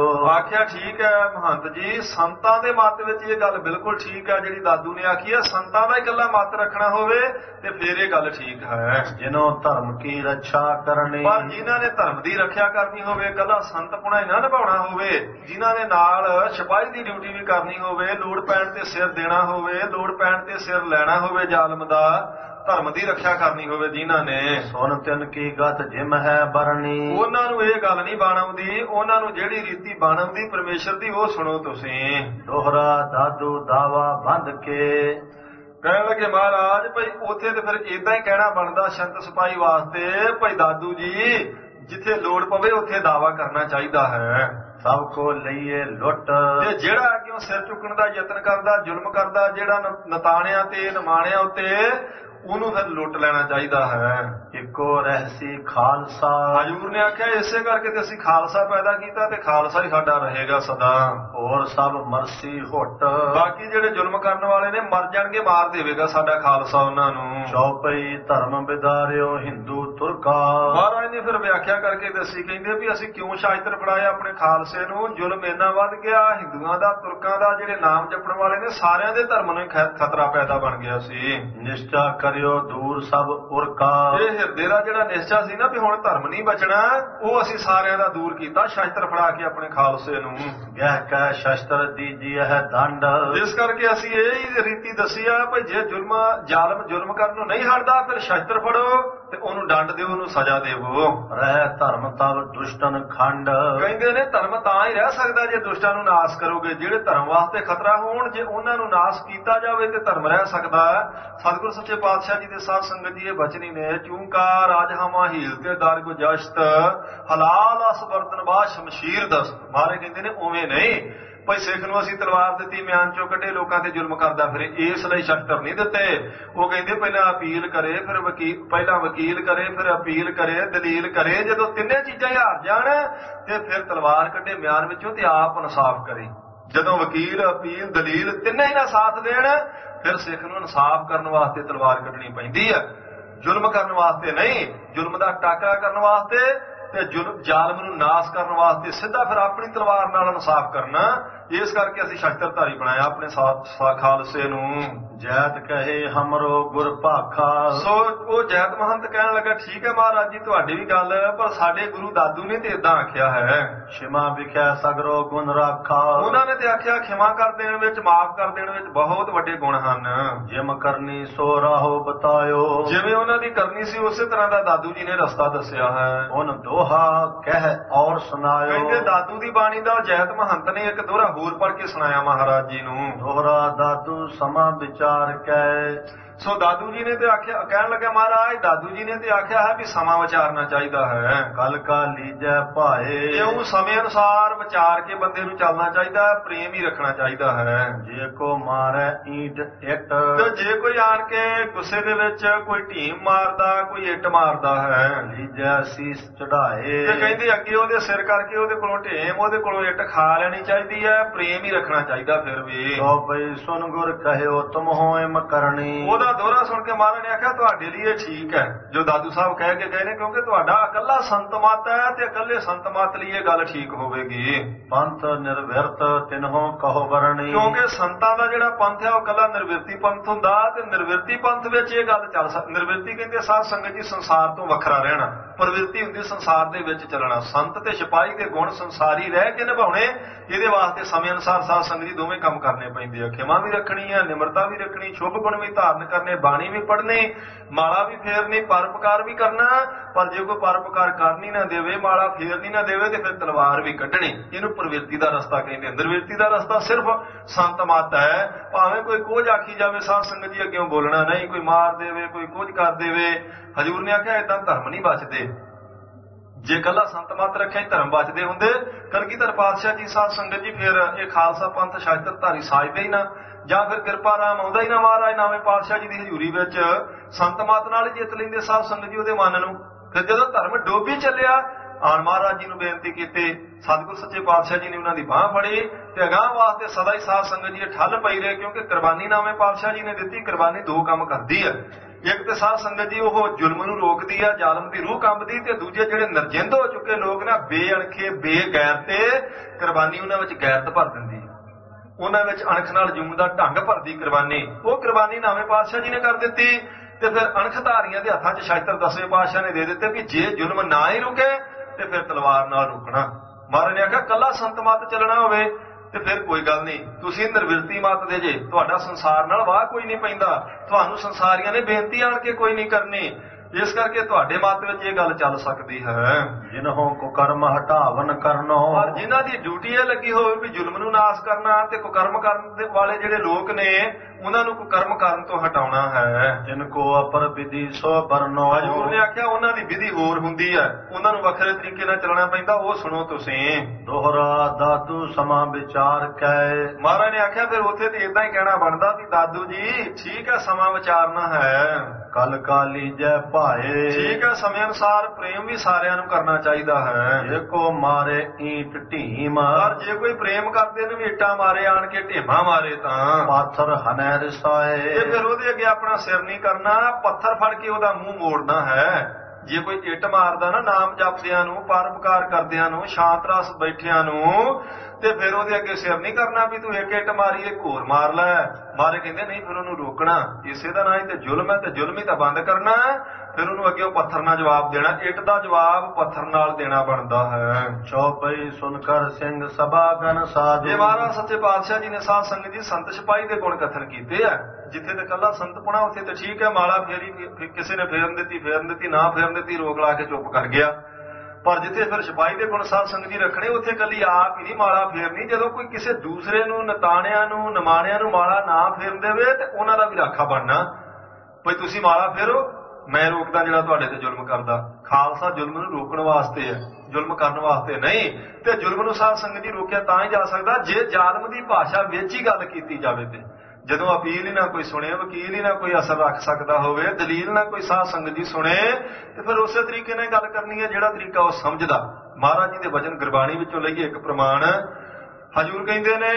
ਆਖਿਆ ਠੀਕ ਹੈ ਮਹੰਤ ਜੀ, ਸੰਤਾਂ ਦੇ ਮੱਤ ਵਿੱਚ ਇਹ ਗੱਲ ਬਿਲਕੁਲ ਠੀਕ ਹੈ ਜਿਹੜੀ ਦਾਦੂ ਨੇ ਆਖੀ ਹੈ। ਸੰਤਾਂ ਦਾ ਇਕੱਲਾ ਮੱਤ ਰੱਖਣਾ ਹੋਵੇ ਤੇ ਫਿਰ ਇਹ ਗੱਲ ਠੀਕ ਹੈ। ਜਿਨੋ ਧਰਮ ਕੀ ਰੱਛਾ ਕਰਨੀ, ਪਰ ਜਿਨ੍ਹਾਂ ਨੇ ਧਰਮ ਦੀ ਰੱਖਿਆ ਕਰਨੀ ਹੋਵੇ, ਇਕੱਲਾ ਸੰਤ ਪੁਣਾ ਹੀ ਨਾ ਨਿਭਾਉਣਾ ਹੋਵੇ, ਜਿਨ੍ਹਾਂ ਨੇ ਨਾਲ ਸਿਪਾਹੀ ਦੀ ਡਿਊਟੀ ਵੀ ਕਰਨੀ ਹੋਵੇ, ਲੋੜ ਪੈਣ ਤੇ ਸਿਰ ਦੇਣਾ ਹੋਵੇ, ਲੋੜ ਪੈਣ ਤੇ ਸਿਰ ਲੈਣਾ ਹੋਵੇ, ਜ਼ਾਲਮ ਦਾ ਧਰਮ ਦੀ ਰੱਖਿਆ ਕਰਨੀ ਹੋਵੇ ਜਿਨ੍ਹਾਂ ਨੇ, ਸੁਨ ਤਿਨ ਕੀ ਗਤ ਜਿਮ ਹੈ ਬਰਨੀ, ਉਹਨਾਂ ਨੂੰ ਇਹ ਗੱਲ ਨਹੀਂ ਬਣ ਆਉਂਦੀ। ਉਹਨਾਂ ਨੂੰ ਜਿਹੜੀ ਰੀਤੀ ਬਣ ਆਉਂਦੀ ਪਰਮੇਸ਼ਰ ਦੀ ਉਹ ਸੁਣੋ ਤੁਸੀਂ। ਦੋਹਰਾ ਦਾਦੂ ਦਾਵਾ ਬੰਦ ਕੇ, ਕਹਿਣ ਲੱਗੇ ਮਹਾਰਾਜ ਭਾਈ ਉੱਥੇ ਤੇ ਫਿਰ ਏਦਾਂ ਹੀ ਕਹਿਣਾ ਬਣਦਾ ਸੰਤ ਸਿਪਾਹੀ ਵਾਸਤੇ, ਭਾਈ ਦਾਦੂ ਜੀ ਜਿੱਥੇ ਲੋੜ ਪਵੇ ਉੱਥੇ ਦਾਵਾ ਕਰਨਾ ਚਾਹੀਦਾ ਹੈ। ਸਭ ਕੋ ਲਈਏ ਲੁੱਟ, ਤੇ ਜਿਹੜਾ ਅੱਗੇ ਸਿਰ ਚੁੱਕਣ ਦਾ ਯਤਨ ਕਰਦਾ, ਜ਼ੁਲਮ ਕਰਦਾ, ਜਿਹੜਾ ਨਤਾਣਿਆਂ ਤੇ ਨਿਮਾਣਿਆਂ ਉੱਤੇ, ਉਹਨੂੰ ਫਿਰ ਲੁੱਟ ਲੈਣਾ ਚਾਹੀਦਾ ਹੈ। ਇੱਕੋ ਰਹਿਸੀ ਖਾਲਸਾ, ਹਜ਼ੂਰ ਨੇ ਆਖਿਆ ਇਸੇ ਕਰਕੇ ਤੇ ਅਸੀਂ ਖਾਲਸਾ ਪੈਦਾ ਕੀਤਾ ਤੇ ਖਾਲਸਾ ਹੀ ਸਾਡਾ ਰਹੇਗਾ ਸਦਾ। ਹੋਰ ਸਭ ਮਰਸੀ ਹੁੱਟ, ਬਾਕੀ ਜਿਹੜੇ ਜ਼ੁਲਮ ਕਰਨ ਵਾਲੇ ਨੇ ਮਰ ਜਾਣਗੇ, ਮਾਰ ਦੇਵੇਗਾ ਸਾਡਾ ਖਾਲਸਾ ਉਹਨਾਂ ਨੂੰ। ਚੌਪਈ ਧਰਮ ਵਿਦਾਰਿਓ ਹਿੰਦੂ ਤੁਰਕਾ, ਮਹਾਰਾਜ ਨੇ ਫਿਰ ਵਿਆਖਿਆ ਕਰਕੇ ਦੱਸੀ, ਕਹਿੰਦੇ ਵੀ ਅਸੀਂ ਕਿਉਂ ਸ਼ਾਸਤਰ ਫੜਾਇਆ ਆਪਣੇ ਖਾਲਸੇ ਨੂੰ, ਜ਼ੁਲਮ ਇੰਨਾ ਵੱਧ ਗਿਆ, ਹਿੰਦੂਆਂ ਦਾ ਤੁਰਕਾਂ ਦਾ ਜਿਹੜੇ ਨਾਮ ਜਪਣ ਵਾਲੇ ਨੇ ਸਾਰਿਆਂ ਦੇ ਧਰਮ ਨੂੰ ਖਤਰਾ ਪੈਦਾ ਬਣ ਗਿਆ ਸੀ। ਨਿਸ਼ਚਾ ਕਰਿਓ ਦੂਰ ਸਭ ਉਰਕਾ, ਇਹ ਹਿਰਦੇ ਦਾ ਜਿਹੜਾ ਨਿਸ਼ਚਾ ਸੀ ਨਾ ਵੀ ਹੁਣ ਧਰਮ ਨਹੀਂ ਬਚਣਾ, ਉਹ ਅਸੀਂ ਸਾਰਿਆਂ ਦਾ ਦੂਰ ਕੀਤਾ ਸ਼ਾਸਤਰ ਫੜਾ ਕੇ ਆਪਣੇ ਖਾਲਸੇ ਨੂੰ। ਗਹਿ ਕੈ ਸ਼ਸਤਰ ਦੀਜੀ ਹੈ ਦੰਡ, ਇਸ ਕਰਕੇ ਅਸੀਂ ਇਹ ਹੀ ਰੀਤੀ ਦੱਸੀ ਆ ਭਾਈ ਜੇ ਜ਼ੁਲਮ ਜ਼ਾਲਮ ਜ਼ੁਲਮ ਕਰਨ ਨੂੰ ਨਹੀਂ ਹਟਦਾ ਫਿਰ ਸ਼ਸਤਰ ਫੜੋ ਤੇ ਉਹਨੂੰ ਡੰਡ ਦਿਓ, ਉਹਨੂੰ ਸਜ਼ਾ ਦੇਵੋ। ਰਹਿ ਧਰਮ ਤਵ ਦੁਸ਼ਟਨ ਖੰਡ, ਕਹਿੰਦੇ ਨੇ ਧਰਮ ਤਾਂ ਹੀ ਰਹਿ ਸਕਦਾ ਜੇ ਦੁਸ਼ਟਾਂ ਨੂੰ ਨਾਸ਼ ਕਰੋਗੇ। ਜਿਹੜੇ ਧਰਮ ਵਾਸਤੇ ਖਤਰਾ ਹੋਣ, ਜੇ ਉਹਨਾਂ ਨੂੰ ਨਾਸ਼ ਕੀਤਾ ਜਾਵੇ ਤੇ ਧਰਮ ਰਹਿ ਸਕਦਾ। ਸਤਿਗੁਰ ਸੱਚੇ ਪਾਤਸ਼ਾਹ ਜੀ ਦੇ ਸਾਧ ਸੰਗਤ ਜੀ ਇਹ ਬਚਨੀ ਨੇ, ਚੂੰਕਾਰ ਰਾਜ ਹਮਾ ਹੀਲ ਤੇ ਦਰ ਗੁਜਸ਼ਤ, ਹਲਾਲ ਅਸ ਬਰਤਨ ਬਾ ਸ਼ਮਸ਼ੀਰ ਦਸਤ। ਮਾਰੇ ਕਹਿੰਦੇ ਨੇ ਉਵੇਂ ਨਹੀਂ ਭਾਈ ਸਿੱਖ ਨੂੰ ਅਸੀਂ ਤਲਵਾਰ ਦਿੱਤੀ, ਮਿਆਨ ਚੋਂ ਕੱਢੇ, ਲੋਕਾਂ ਤੇ ਜ਼ੁਲਮ ਕਰਦਾ ਫਿਰੇ, ਇਸ ਲਈ ਸ਼ਸਤਰ ਨਹੀਂ ਦਿੱਤੇ। ਉਹ ਕਹਿੰਦੇ ਪਹਿਲਾਂ ਅਪੀਲ ਕਰੇ, ਫਿਰ ਵਕੀਲ, ਪਹਿਲਾਂ ਵਕੀਲ ਕਰੇ, ਫਿਰ ਅਪੀਲ ਕਰੇ, ਦਲੀਲ ਕਰੇ। ਜਦੋਂ ਤਿੰਨੇ ਚੀਜ਼ਾਂ ਹੀ ਹਾਰ ਜਾਣ ਤੇ ਫਿਰ ਤਲਵਾਰ ਕੱਢੇ ਮਿਆਨ ਵਿੱਚੋਂ ਤੇ ਆਪ ਇਨਸਾਫ ਕਰੇ। ਜਦੋਂ ਵਕੀਲ, ਅਪੀਲ, ਦਲੀਲ ਤਿੰਨੇ ਹੀ ਨਾ ਸਾਥ ਦੇਣ, ਫਿਰ ਸਿੱਖ ਨੂੰ ਇਨਸਾਫ ਕਰਨ ਵਾਸਤੇ ਤਲਵਾਰ ਕੱਢਣੀ ਪੈਂਦੀ ਹੈ, ਜ਼ੁਲਮ ਕਰਨ ਵਾਸਤੇ ਨਹੀਂ। ਜ਼ੁਲਮ ਦਾ ਟਾਕਰਾ ਕਰਨ ਵਾਸਤੇ ਤੇ ਜ਼ੁਲਮ ਜ਼ਾਲਮ ਨੂੰ ਨਾਸ਼ ਕਰਨ ਵਾਸਤੇ ਸਿੱਧਾ ਫਿਰ ਆਪਣੀ ਤਲਵਾਰ ਨਾਲ ਇਨਸਾਫ ਕਰਨਾ। ਇਸ ਕਰਕੇ ਅਸੀਂ ਸ਼ਸਤਰਧਾਰੀ ਬਣਾਇਆ ਆਪਣੇ ਖਾਲਸੇ ਨੂੰ। ਜੈਤ ਕਹੇ ਹਮਰੋ ਗੁਰ ਭਾਖਾ, ਸੋ ਉਹ ਜੈਤ ਮਹੰਤ ਕਹਿਣ ਲੱਗਾ ਠੀਕ ਹੈ ਮਹਾਰਾਜ ਜੀ ਤੁਹਾਡੀ ਵੀ ਗੱਲ, ਪਰ ਸਾਡੇ ਗੁਰੂ ਦਾਦੂ ਨੇ ਤੇ ਏਦਾਂ ਆਖਿਆ ਹੈ। ਖਿਮਾ ਵਿਖਿਆ ਸਗਰੋ ਗੁਣ ਰਾਖਾ, ਉਹਨਾਂ ਨੇ ਤੇ ਆਖਿਆ ਖਿਮਾ ਕਰ ਦੇਣ ਵਿੱਚ, ਮਾਫ ਕਰ ਦੇਣ ਵਿੱਚ ਬਹੁਤ ਵੱਡੇ ਗੁਣ ਹਨ। ਜਿਮ ਕਰਨੀ ਸੋ ਰਾਹੋ ਬਤਾਇਓ, ਜਿਵੇਂ ਉਹਨਾਂ ਦੀ ਕਰਨੀ ਸੀ ਉਸੇ ਤਰ੍ਹਾਂ ਦਾ ਦਾਦੂ ਜੀ ਨੇ ਰਸਤਾ ਦੱਸਿਆ ਹੈ। ਉਹਨ ਦੋਹਾ ਕਹਿ ਔਰ ਸੁਣਾਇਓ, ਕਹਿੰਦੇ ਦਾਦੂ ਦੀ ਬਾਣੀ ਦਾ ਜੈਤ ਮਹੰਤ ਨੇ ਇੱਕ ਦੋਹਰਾ ਹੋਰ ਪੜ੍ਹ ਕੇ ਸੁਣਾਇਆ ਮਹਾਰਾਜ ਜੀ ਨੂੰ। ਦੋਹਰਾ ਦਾਦੂ ਸਮਾ ਵਿਚਾਰ ਕੈ, ਸੋ ਦਾਦੂ ਜੀ ਨੇ ਤੇ ਆਖਿਆ, ਕਹਿਣ ਲੱਗਾ ਮਹਾਰਾਜ ਦਾਦੂ ਜੀ ਨੇ ਤੇ ਆਖਿਆ ਹੈ ਵੀ ਸਮਾਂ ਵਿਚਾਰਨਾ ਚਾਹੀਦਾ ਹੈ। ਕਲ ਕਾ ਲੀਜੈ ਭਾਏ, ਇਉਂ ਸਮੇਂ ਅਨੁਸਾਰ ਵਿਚਾਰ ਕੇ ਬੰਦੇ ਨੂੰ ਚੱਲਣਾ ਚਾਹੀਦਾ, ਪ੍ਰੇਮ ਹੀ ਰੱਖਣਾ ਚਾਹੀਦਾ ਹੈ। ਜੇ ਕੋ ਮਾਰੈ ਈਟ ਇੱਟ, ਤੇ ਜੇ ਕੋਈ ਆਣ ਕੇ ਗੁੱਸੇ ਦੇ ਵਿੱਚ ਕੋਈ ਢੀਮ ਮਾਰਦਾ, ਕੋਈ ਇੱਟ ਮਾਰਦਾ ਹੈ, ਲੀਜੈ ਸੀਸ ਚੜਾਏ, ਤੇ ਕਹਿੰਦੇ ਅੱਗੇ ਉਹਦੇ ਸਿਰ ਕਰਕੇ ਉਹਦੇ ਕੋਲੋਂ ਢੇਮ, ਉਹਦੇ ਕੋਲੋਂ ਇੱਟ ਖਾ ਲੈਣੀ ਚਾਹੀਦੀ ਹੈ। ਪ੍ਰੇਮ ਹੀ ਰੱਖਣਾ ਚਾਹੀਦਾ। ਫਿਰ ਵੀ ਸੋ ਪਈ ਸੁਨ ਗੁਰ ਕਹਿਓ ਤੁਮ ਹੋਇਮ ਕਰਨੀ, ਉਹਦਾ ਦੋਹਰਾ ਸੁਣ ਕੇ ਮਹਾਰਾਜ ਨੇ ਆਖਿਆ ਤੁਹਾਡੇ ਲਈ ਇਹ ਠੀਕ ਹੈ ਜੋ ਦਾਦੂ ਸਾਹਿਬ ਕਹਿ ਕੇ ਗਏ ਨੇ, ਕਿਉਂਕਿ ਤੁਹਾਡਾ ਇਕੱਲਾ ਸੰਤ ਮਤ ਹੈ ਤੇ ਇਕੱਲੇ ਸੰਤ ਮਤ ਲਈ ਇਹ ਗੱਲ ਠੀਕ ਹੋਵੇਗੀ। ਪੰਥ ਨਿਰਵਿਰਤ ਤਿਨਹੋ ਕਹੋ ਵਰਣੀ, ਕਿਉਂਕਿ ਸੰਤਾਂ ਦਾ ਜਿਹੜਾ ਪੰਥ ਹੈ ਉਹ ਇਕੱਲਾ ਨਿਰਵਿਰਤੀ ਪੰਥ ਹੁੰਦਾ ਤੇ ਨਿਰਵਿਰਤੀ ਪੰਥ ਵਿੱਚ ਇਹ ਗੱਲ ਚੱਲ ਸਕਦੀ। ਨਿਰਵਿਰਤੀ ਕਹਿੰਦੇ ਸਾਧ ਸੰਗਤ ਜੀ ਸੰਸਾਰ ਤੋਂ ਵੱਖਰਾ ਰਹਿਣਾ, ਪ੍ਰਵਿਰਤੀ ਹੁੰਦੀ ਸੰਸਾਰ ਦੇ ਵਿੱਚ ਚੱਲਣਾ। ਸੰਤ ਤੇ ਸਿਪਾਹੀ ਦੇ ਗੁਣ ਸੰਸਾਰੀ ਰਹਿ ਕੇ ਨਿਭਾਉਣੇ, ਇਹਦੇ ਵਾਸਤੇ ਸਮੇਂ ਅਨੁਸਾਰ ਸਾਧ ਸੰਗਤ ਜੀ ਦੋਵੇਂ ਕੰਮ ਕਰਨੇ ਪੈਂਦੇ ਆ। ਖਿਮਾ ਵੀ ਰੱਖਣੀ ਹੈ, ਨਿਮਰਤਾ ਵੀ ਰੱਖਣੀ, ਸ਼ੁਭ ਗੁਣ ਵੀ ਧਾਰਨ ਕਰਨੇ, ਬਾਣੀ ਵੀ ਪੜ੍ਹਨੀ, ਮਾਲਾ ਵੀ ਫੇਰਨੀ, ਪਰਉਪਕਾਰ ਵੀ ਕਰਨਾ। ਪਰ ਜੇ ਕੋਈ ਪਰਉਪਕਾਰ ਕਰਨੀ ਨਾ ਦੇਵੇ, ਮਾਲਾ ਫੇਰਨੀ ਨਾ ਦੇਵੇ, ਤੇ ਫਿਰ ਤਲਵਾਰ ਵੀ ਕੱਢਣੀ। ਇਹਨੂੰ ਪ੍ਰਵਿਰਤੀ ਦਾ ਰਸਤਾ ਕਹਿੰਦੇ। ਨਿਰਵਿਰਤੀ ਦਾ ਰਸਤਾ ਸਿਰਫ ਸੰਤ ਮਤ ਹੈ। ਭਾਵੇਂ ਕੋਈ ਕੁਝ ਆਖੀ ਜਾਵੇ, ਸਾਧ ਸੰਗਤ ਜੀ ਅੱਗੇ ਬੋਲਣਾ ਨਹੀਂ, ਕੋਈ ਮਾਰ ਦੇਵੇ, ਕੋਈ ਕੁਝ ਕਰ ਦੇਵੇ। ਹਜ਼ੂਰ ਨੇ ਆਖਿਆ ਏਦਾਂ ਧਰਮ ਨਹੀਂ ਬਚਦੇ। ਜੇ ਕੱਲਾ ਸੰਤ ਮਤ ਰੱਖਿਆ ਹੀ ਧਰਮ ਬਚਦੇ ਹੁੰਦੇ, ਕਲਗੀਧਰ ਪਾਤਸ਼ਾਹ ਜੀ ਸਾਧ ਸੰਗਤ ਜੀ ਫਿਰ ਇਹ ਖਾਲਸਾ ਪੰਥ ਸ਼ਾਸਤਰਧਾਰੀ ਸਾਜਦੇ ਹੀ ਨਾ, ਜਾਂ ਫਿਰ ਕਿਰਪਾ ਰਾਮ ਆਉਂਦਾ ਹੀ ਨਾ ਮਹਾਰਾਜ ਨਾਵੇਂ ਪਾਤਸ਼ਾਹ ਜੀ ਦੀ ਹਜ਼ੂਰੀ ਵਿੱਚ। ਸੰਤ ਮਤ ਨਾਲ ਹੀ ਜਿੱਤ ਲੈਂਦੇ ਸਾਧ ਸੰਗਤ ਜੀ ਉਹਦੇ ਮਨ ਨੂੰ। ਫਿਰ ਜਦੋਂ ਧਰਮ ਡੋਬੀ ਚੱਲਿਆ ਆਣ ਮਹਾਰਾਜ ਜੀ ਨੂੰ ਬੇਨਤੀ ਕੀਤੀ। ਸਤਿਗੁਰ ਸੱਚੇ ਪਾਤਸ਼ਾਹ ਜੀ ਨੇ ਉਹਨਾਂ ਦੀ ਬਾਂਹ ਫੜੀ ਤੇ ਅਗਾਂਹ ਵਾਸਤੇ ਸਦਾ ਹੀ ਸਾਧ ਸੰਗਤ ਜੀ ਠੱਲ ਪਈ ਰਹੇ, ਕਿਉਂਕਿ ਕੁਰਬਾਨੀ ਨਾਵੇਂ ਪਾਤਸ਼ਾਹ ਜੀ ਨੇ ਦਿੱਤੀ। ਕੁਰਬਾਨੀ ਦੋ ਕੰਮ ਕਰਦੀ ਹੈ, ਇੱਕ ਤੇ ਸਾਧ ਸੰਗਤ ਜੀ ਉਹ ਜ਼ੁਲਮ ਨੂੰ ਰੋਕਦੀ ਆ, ਜ਼ਾਲਮ ਦੀ ਰੂਹ ਕੰਬਦੀ, ਤੇ ਦੂਜੇ ਜਿਹੜੇ ਨਰਜਿੰਦ ਹੋ ਚੁੱਕੇ ਲੋਕ ਨਾ ਬੇਅਣਖੇ ਬੇਗੈਰਤ ਤੇ ਕੁਰਬਾਨੀ ਉਹਨਾਂ ਵਿੱਚ ਗੈਰਤ ਭਰ ਦਿੰਦੀ, ਉਹਨਾਂ ਵਿੱਚ ਅਣਖ ਨਾਲ ਜੂਣ ਦਾ ਢੰਗ ਭਰਦੀ ਕੁਰਬਾਨੀ। ਉਹ ਕੁਰਬਾਨੀ ਨਾਵੇਂ ਪਾਤਸ਼ਾਹ ਜੀ ਨੇ ਕਰ ਦਿੱਤੀ ਤੇ ਫਿਰ ਅਣਖਧਾਰੀਆਂ ਦੇ ਹੱਥਾਂ 'ਚ ਸ਼ਸਤਰ ਦਸਵੇਂ ਪਾਤਸ਼ਾਹ ਨੇ ਦੇ ਦਿੱਤੇ ਕਿ ਜੇ ਜ਼ੁਲਮ ਨਾ ਹੀ ਰੁਕੇ ਤੇ ਫਿਰ ਤਲਵਾਰ ਨਾਲ ਰੁਕਣਾ। ਮਹਾਰਾਜ ਨੇ ਆਖਿਆ ਕੱਲਾ ਸੰਤ ਮਤ ਚੱਲਣਾ ਹੋਵੇ ਤੇ ਫਿਰ ਕੋਈ ਗੱਲ ਨਹੀਂ, ਤੁਸੀਂ ਨਿਰਵਿਰਤੀ ਮਤ ਦੇ ਜੇ, ਤੁਹਾਡਾ ਸੰਸਾਰ ਨਾਲ ਵਾਹ ਕੋਈ ਨਹੀਂ ਪੈਂਦਾ, ਤੁਹਾਨੂੰ ਸੰਸਾਰੀਆਂ ਨੇ ਬੇਨਤੀ ਆਣ ਕੇ ਕੋਈ ਨਹੀਂ ਕਰਨੀ, ਇਸ ਕਰਕੇ ਤੁਹਾਡੇ ਮਤ ਵਿੱਚ ਇਹ ਗੱਲ ਚੱਲ ਸਕਦੀ ਹੈ। ਜਿਨਹੋਂ ਕੁਕਰਮ ਹਟਾਵਨ ਕਰਨੋ, ਪਰ ਜਿਨ੍ਹਾਂ ਦੀ ਡਿਊਟੀ ਇਹ ਲੱਗੀ ਹੋਵੇ ਵੀ ਜ਼ੁਲਮ ਨੂੰ ਨਾਸ਼ ਕਰਨਾ ਤੇ ਕੁਕਰਮ ਕਰਨ ਦੇ ਵਾਲੇ ਜਿਹੜੇ ਲੋਕ ਨੇ ਉਹਨਾਂ ਨੂੰ ਕੁਕਰਮ ਕਰਨ ਤੋਂ ਹਟਾਉਣਾ ਹੈ। ਜਿਨ ਕੋ ਅਪਰ ਵਿਧੀ ਸੋ ਬਰਨੋ, ਹਜ਼ੂਰ ਨੇ ਆਖਿਆ ਉਹਨਾਂ ਦੀ ਵਿਧੀ ਹੋਰ ਹੁੰਦੀ ਹੈ, ਉਹਨਾਂ ਨੂੰ ਵੱਖਰੇ ਤਰੀਕੇ ਨਾਲ ਚੱਲਣਾ ਪੈਂਦਾ, ਉਹ ਸੁਣੋ ਤੁਸੀਂ। ਦੋਹਰਾ ਦਾਦੂ ਸਮਾਂ ਵਿਚਾਰ ਕੈ, ਮਹਾਰਾਜ ਨੇ ਆਖਿਆ ਫਿਰ ਉੱਥੇ ਤੇ ਇਦਾਂ ਹੀ ਕਹਿਣਾ ਬਣਦਾ ਵੀ ਦਾਦੂ ਜੀ ਠੀਕ ਹੈ ਸਮਾਂ ਵਿਚਾਰਨਾ ਹੈ, ਕਲ ਕਾਲੀ ਜੈ ਭਾਏ, ਠੀਕ ਹੈ ਸਮੇਂ ਅਨੁਸਾਰ ਪ੍ਰੇਮ ਵੀ ਸਾਰਿਆਂ ਨੂੰ ਕਰਨਾ ਚਾਹੀਦਾ ਹੈ। ਜੇ ਕੋ ਮਾਰੇ ਈਟ ਢੀਮ, ਪਰ ਜੇ ਕੋਈ ਪ੍ਰੇਮ ਕਰਦੇ ਨੇ ਵੀ ਇੱਟਾਂ ਮਾਰੇ ਆਣ ਕੇ ਢੇਮਾ ਮਾਰੇ ਤਾਂ ਪਾਥਰ ਹਨੈ ਰਸਾਏ, ਤੇ ਫਿਰ ਉਹਦੇ ਅੱਗੇ ਆਪਣਾ ਸਿਰ ਨਹੀਂ ਕਰਨਾ, ਪੱਥਰ ਫੜ ਕੇ ਉਹਦਾ ਮੂੰਹ ਮੋੜਨਾ ਹੈ। ਜੇ ਕੋਈ ਇੱਟ ਮਾਰਦਾ ਨਾ ਨਾਮ ਜਪਦਿਆਂ ਨੂੰ, ਪਰਉਪਕਾਰ ਕਰਦਿਆਂ ਨੂੰ, ਸ਼ਾਂਤ ਰਸ ਬੈਠਿਆਂ ਨੂੰ, ਤੇ ਫਿਰ ਉਹਦੇ ਅੱਗੇ ਸਿਰ ਨਹੀਂ ਕਰਨਾ ਵੀ ਤੂੰ ਇੱਕ ਇੱਟ ਮਾਰੀ ਇੱਕ ਹੋਰ ਮਾਰ ਲੈ। ਮਾਰੇ ਕਹਿੰਦੇ ਨਹੀਂ, ਫਿਰ ਉਹਨੂੰ ਰੋਕਣਾ, ਇਸੇ ਦਾ ਨਾਂ ਹੀ ਤੇ ਜ਼ੁਲਮ ਹੈ, ਤੇ ਜ਼ੁਲਮ ਹੀ ਤਾਂ ਬੰਦ ਕਰਨਾ। ਫਿਰ ਉਹਨੂੰ ਅੱਗੇ ਉਹ ਪੱਥਰ ਨਾਲ ਜਵਾਬ ਦੇਣਾ, ਇੱਟ ਦਾ ਜਵਾਬ ਪੱਥਰ ਨਾਲ ਦੇਣਾ ਬਣਦਾ ਹੈ। ਚੌਪਈ ਸੁਨਕਰ ਸਿੰਘ ਸਭਾਗਨ ਸਾਧੂ, ਜੇ ਮਹਾਰਾਜ ਸੱਚੇ ਪਾਤਸ਼ਾਹ ਜੀ ਨੇ ਸਾਧ ਸੰਗਤ ਜੀ ਸੰਤ ਸਿਪਾਹੀ ਦੇ ਗੁਣ ਕਥਨ ਕੀਤੇ ਆ। ਜਿੱਥੇ ਤੇ ਕੱਲਾ ਸੰਤ ਪੁਣਾ ਉੱਥੇ ਤੇ ਠੀਕ ਹੈ, ਮਾਲਾ ਫੇਰੀ ਕਿਸੇ ਨੇ ਫੇਰਨ ਦਿੱਤੀ ਫੇਰਨ ਦਿੱਤੀ, ਨਾ ਫੇਰਨ ਦਿੱਤੀ ਰੋਕ ਲਾ ਕੇ ਚੁੱਪ ਕਰ ਗਿਆ। ਪਰ ਜਿੱਥੇ ਫਿਰ ਸਿਪਾਹੀ ਦੇ ਗੁਣ ਸਾਧ ਸੰਗਤ ਜੀ ਰੱਖਣੇ ਉੱਥੇ ਕੱਲੀ ਆਪ ਹੀ ਨਹੀਂ ਮਾਲਾ ਫੇਰਨੀ, ਜਦੋਂ ਕੋਈ ਕਿਸੇ ਦੂਸਰੇ ਨੂੰ ਨਤਾਣਿਆਂ ਨੂੰ ਨਿਮਾਣਿਆਂ ਨੂੰ ਮਾਲਾ ਨਾ ਫੇਰਨ ਦੇਵੇ ਤੇ ਉਹਨਾਂ ਦਾ ਵੀ ਰਾਖਾ ਬਣਨਾ, ਭਈ ਤੁਸੀਂ ਮਾਲਾ ਫੇਰੋ, ਮੈਂ ਰੋਕਦਾ ਜਿਹੜਾ ਤੁਹਾਡੇ ਤੇ ਜ਼ੁਲਮ ਕਰਦਾ। ਖਾਲਸਾ ਜ਼ੁਲਮ ਨੂੰ ਰੋਕਣ ਵਾਸਤੇ ਹੈ, ਜ਼ੁਲਮ ਕਰਨ ਵਾਸਤੇ ਨਹੀਂ। ਤੇ ਜ਼ੁਲਮ ਨੂੰ ਸਾਧ ਸੰਗਤ ਜੀ ਰੋਕਿਆ ਤਾਂ ਹੀ ਜਾ ਸਕਦਾ ਜੇ ਜ਼ਾਲਮ ਦੀ ਭਾਸ਼ਾ ਵਿੱਚ ਹੀ ਗੱਲ ਕੀਤੀ ਜਾਵੇ। ਤੇ ਜਦੋਂ ਅਪੀਲ ਹੀ ਨਾ ਕੋਈ ਸੁਣੇ, ਵਕੀਲ ਹੀ ਨਾ ਕੋਈ ਅਸਰ ਰੱਖ ਸਕਦਾ ਹੋਵੇ, ਦਲੀਲ ਨਾ ਕੋਈ ਸਾਧ ਸੰਗਤ ਜੀ ਸੁਣੇ, ਤੇ ਫਿਰ ਉਸੇ ਤਰੀਕੇ ਨਾਲ ਗੱਲ ਕਰਨੀ ਹੈ ਜਿਹੜਾ ਤਰੀਕਾ ਉਹ ਸਮਝਦਾ। ਮਹਾਰਾਜ ਜੀ ਦੇ ਵਚਨ ਗੁਰਬਾਣੀ ਵਿੱਚੋਂ ਲਈਏ ਇੱਕ ਪ੍ਰਮਾਣ। ਹਜ਼ੂਰ ਕਹਿੰਦੇ ਨੇ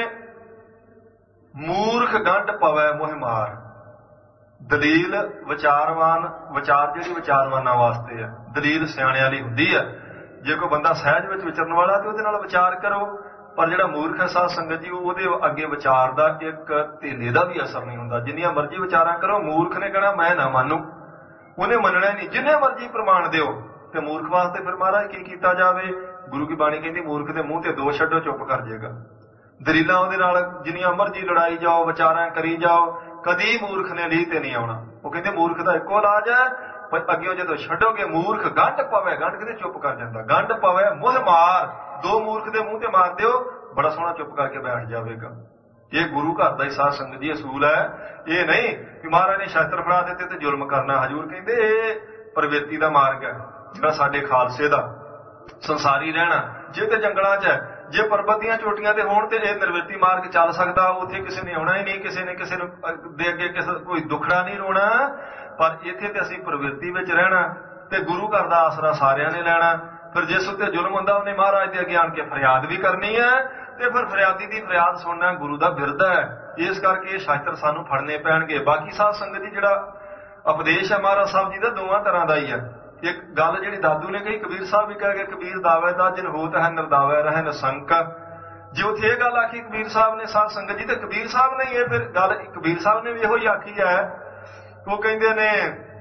ਮੂਰਖ ਗੰਢ ਪਵੈ ਮੋਹ ਮਾਰ। ਦਲੀਲ ਵਿਚਾਰਵਾਨ, ਵਿਚਾਰ ਜਿਹੜੀ ਵਿਚਾਰਵਾਨਾਂ ਵਾਸਤੇ ਹੈ, ਦਲੀਲ ਸਿਆਣਿਆਂ ਲਈ ਹੁੰਦੀ ਹੈ। ਜੇ ਕੋਈ ਬੰਦਾ ਸਹਿਜ ਵਿੱਚ ਵਿਚਰਨ ਵਾਲਾ ਤੇ ਉਹਦੇ ਨਾਲ ਵਿਚਾਰ ਕਰੋ, ਪਰ ਜਿਹੜਾ ਮੂਰਖ ਹੈ ਸਾਧ ਸੰਗਤ ਜੀ ਉਹਦੇ ਅੱਗੇ ਵਿਚਾਰ ਦਾ ਇੱਕ ਧੇਲੇ ਦਾ ਵੀ ਅਸਰ ਨਹੀਂ ਹੁੰਦਾ। ਜਿੰਨੀਆਂ ਮਰਜ਼ੀ ਵਿਚਾਰਾਂ ਕਰੋ, ਮੂਰਖ ਨੇ ਕਹਿਣਾ ਮੈਂ ਨਾ ਮੰਨੂ, ਉਹਨੇ ਮੰਨਣਾ ਨਹੀਂ, ਜਿੰਨੇ ਮਰਜ਼ੀ ਪ੍ਰਮਾਣ ਦਿਓ। ਤੇ ਮੂਰਖ ਵਾਸਤੇ ਫਿਰ ਮਹਾਰਾਜ ਕੀ ਕੀਤਾ ਜਾਵੇ? ਗੁਰੂ ਕੀ ਬਾਣੀ ਕਹਿੰਦੀ ਮੂਰਖ ਦੇ ਮੂੰਹ ਤੇ ਦੋ ਛੱਡੋ, ਚੁੱਪ ਕਰ ਜਾਏਗਾ। ਦਲੀਲਾਂ ਉਹਦੇ ਨਾਲ ਜਿੰਨੀਆਂ ਮਰਜ਼ੀ ਲੜਾਈ ਜਾਓ, ਵਿਚਾਰਾਂ ਕਰੀ ਜਾਓ, ਕਦੀ ਮੂਰਖ ਨੇ ਲੀਹ ਤੇ ਨਹੀਂ ਆਉਣਾ। ਉਹ ਕਹਿੰਦੇ ਮੂਰਖ ਦਾ ਇੱਕੋ ਇਲਾਜ ਹੈ, ਪਰ ਅੱਗੇ ਜਦੋਂ ਛੱਡੋਗੇ ਮੂਰਖ ਗੰਢ ਪਵੇ, ਗੰਢ ਕਹਿੰਦੇ ਚੁੱਪ ਕਰ ਜਾਂਦਾ, ਗੰਢ ਪਵੇ ਮੋਹ ਮਾਰ। ਦੋ ਮੂਰਖ ਦੇ ਮੂੰਹ ਤੇ ਮਾਰ ਦਿਓ, ਬੜਾ ਸੋਹਣਾ ਚੁੱਪ ਕਰਕੇ ਬੈਠ ਜਾਵੇਗਾ। ਇਹ ਗੁਰੂ ਘਰ ਦਾ ਹੀ ਸਾਧ ਸੰਗਤ ਦੀ ਅਸੂਲ ਹੈ। ਇਹ ਨਹੀਂ ਕਿ ਮਹਾਰਾਜ ਨੇ ਸ਼ਸਤਰ ਫੜਾ ਦਿੱਤੇ ਤੇ ਜ਼ੁਲਮ ਕਰਨਾ। ਹਜ਼ੂਰ ਕਹਿੰਦੇ ਇਹ ਪ੍ਰਵਿਰਤੀ ਦਾ ਮਾਰਗ ਹੈ ਜਿਹੜਾ ਸਾਡੇ ਖਾਲਸੇ ਦਾ ਸੰਸਾਰੀ ਰਹਿਣਾ। ਜੇ ਤੇ ਜੰਗਲਾਂ 'ਚ ਹੈ, ਜੇ ਪਰਬਤ ਦੀਆਂ ਚੋਟੀਆਂ ਤੇ ਹੋਣ ਤੇ ਇਹ ਨਿਰਵਿਰਤੀ ਮਾਰਗ ਚੱਲ ਸਕਦਾ। ਉੱਥੇ ਕਿਸੇ ਨੇ ਆਉਣਾ ਹੀ ਨਹੀਂ, ਕਿਸੇ ਨੇ ਕਿਸੇ ਨੂੰ ਦੇ ਅੱਗੇ ਕਿਸੇ ਕੋਈ ਦੁੱਖੜਾ ਨਹੀਂ ਰੋਣਾ। ਪਰ ਇੱਥੇ ਤੇ ਅਸੀਂ ਪ੍ਰਵਿਰਤੀ ਵਿੱਚ ਰਹਿਣਾ ਤੇ ਗੁਰੂ ਘਰ ਦਾ ਆਸਰਾ ਸਾਰਿਆਂ ਨੇ ਲੈਣਾ। ਫਿਰ ਜਿਸ ਉੱਤੇ ਜ਼ੁਲਮ ਹੁੰਦਾ ਉਹਨੇ ਮਹਾਰਾਜ ਦੇ ਅੱਗੇ ਆਣ ਕੇ ਫਰਿਆਦ ਵੀ ਕਰਨੀ ਹੈ, ਤੇ ਫਿਰ ਫਰਿਆਦੀ ਦੀ ਫਰਿਆਦ ਸੁਣਨਾ ਗੁਰੂ ਦਾ ਬਿਰਧ ਹੈ। ਇਸ ਕਰਕੇ ਇਹ ਸ਼ਸਤਰ ਸਾਨੂੰ ਫੜਨੇ ਪੈਣਗੇ। ਬਾਕੀ ਸਾਧ ਸੰਗਤ ਜੀ ਜਿਹੜਾ ਉਪਦੇਸ਼ ਹੈ ਮਹਾਰਾਜ ਸਾਹਿਬ ਜੀ ਦਾ ਦੋਵਾਂ ਤਰ੍ਹਾਂ ਦਾ ਹੀ ਹੈ। ਇੱਕ ਗੱਲ ਜਿਹੜੀ ਦਾਦੂ ਨੇ ਕਹੀ, ਕਬੀਰ ਸਾਹਿਬ ਵੀ ਕਹਿ ਗਏ ਕਬੀਰ ਦਾਵੇ ਦਾ ਜਿਨ ਹੋਤ ਹੈ ਨਿਰਦਾਵੇ ਰਹੇ ਨਸੰਕ। ਜੇ ਉੱਥੇ ਇਹ ਗੱਲ ਆਖੀ ਕਬੀਰ ਸਾਹਿਬ ਨੇ ਸਾਧ ਸੰਗਤ ਜੀ, ਤੇ ਕਬੀਰ ਸਾਹਿਬ ਨੇ ਇਹ ਫਿਰ ਗੱਲ ਕਬੀਰ ਸਾਹਿਬ ਨੇ ਵੀ ਇਹੋ ਹੀ ਆਖੀ ਹੈ। ਉਹ ਕਹਿੰਦੇ ਨੇ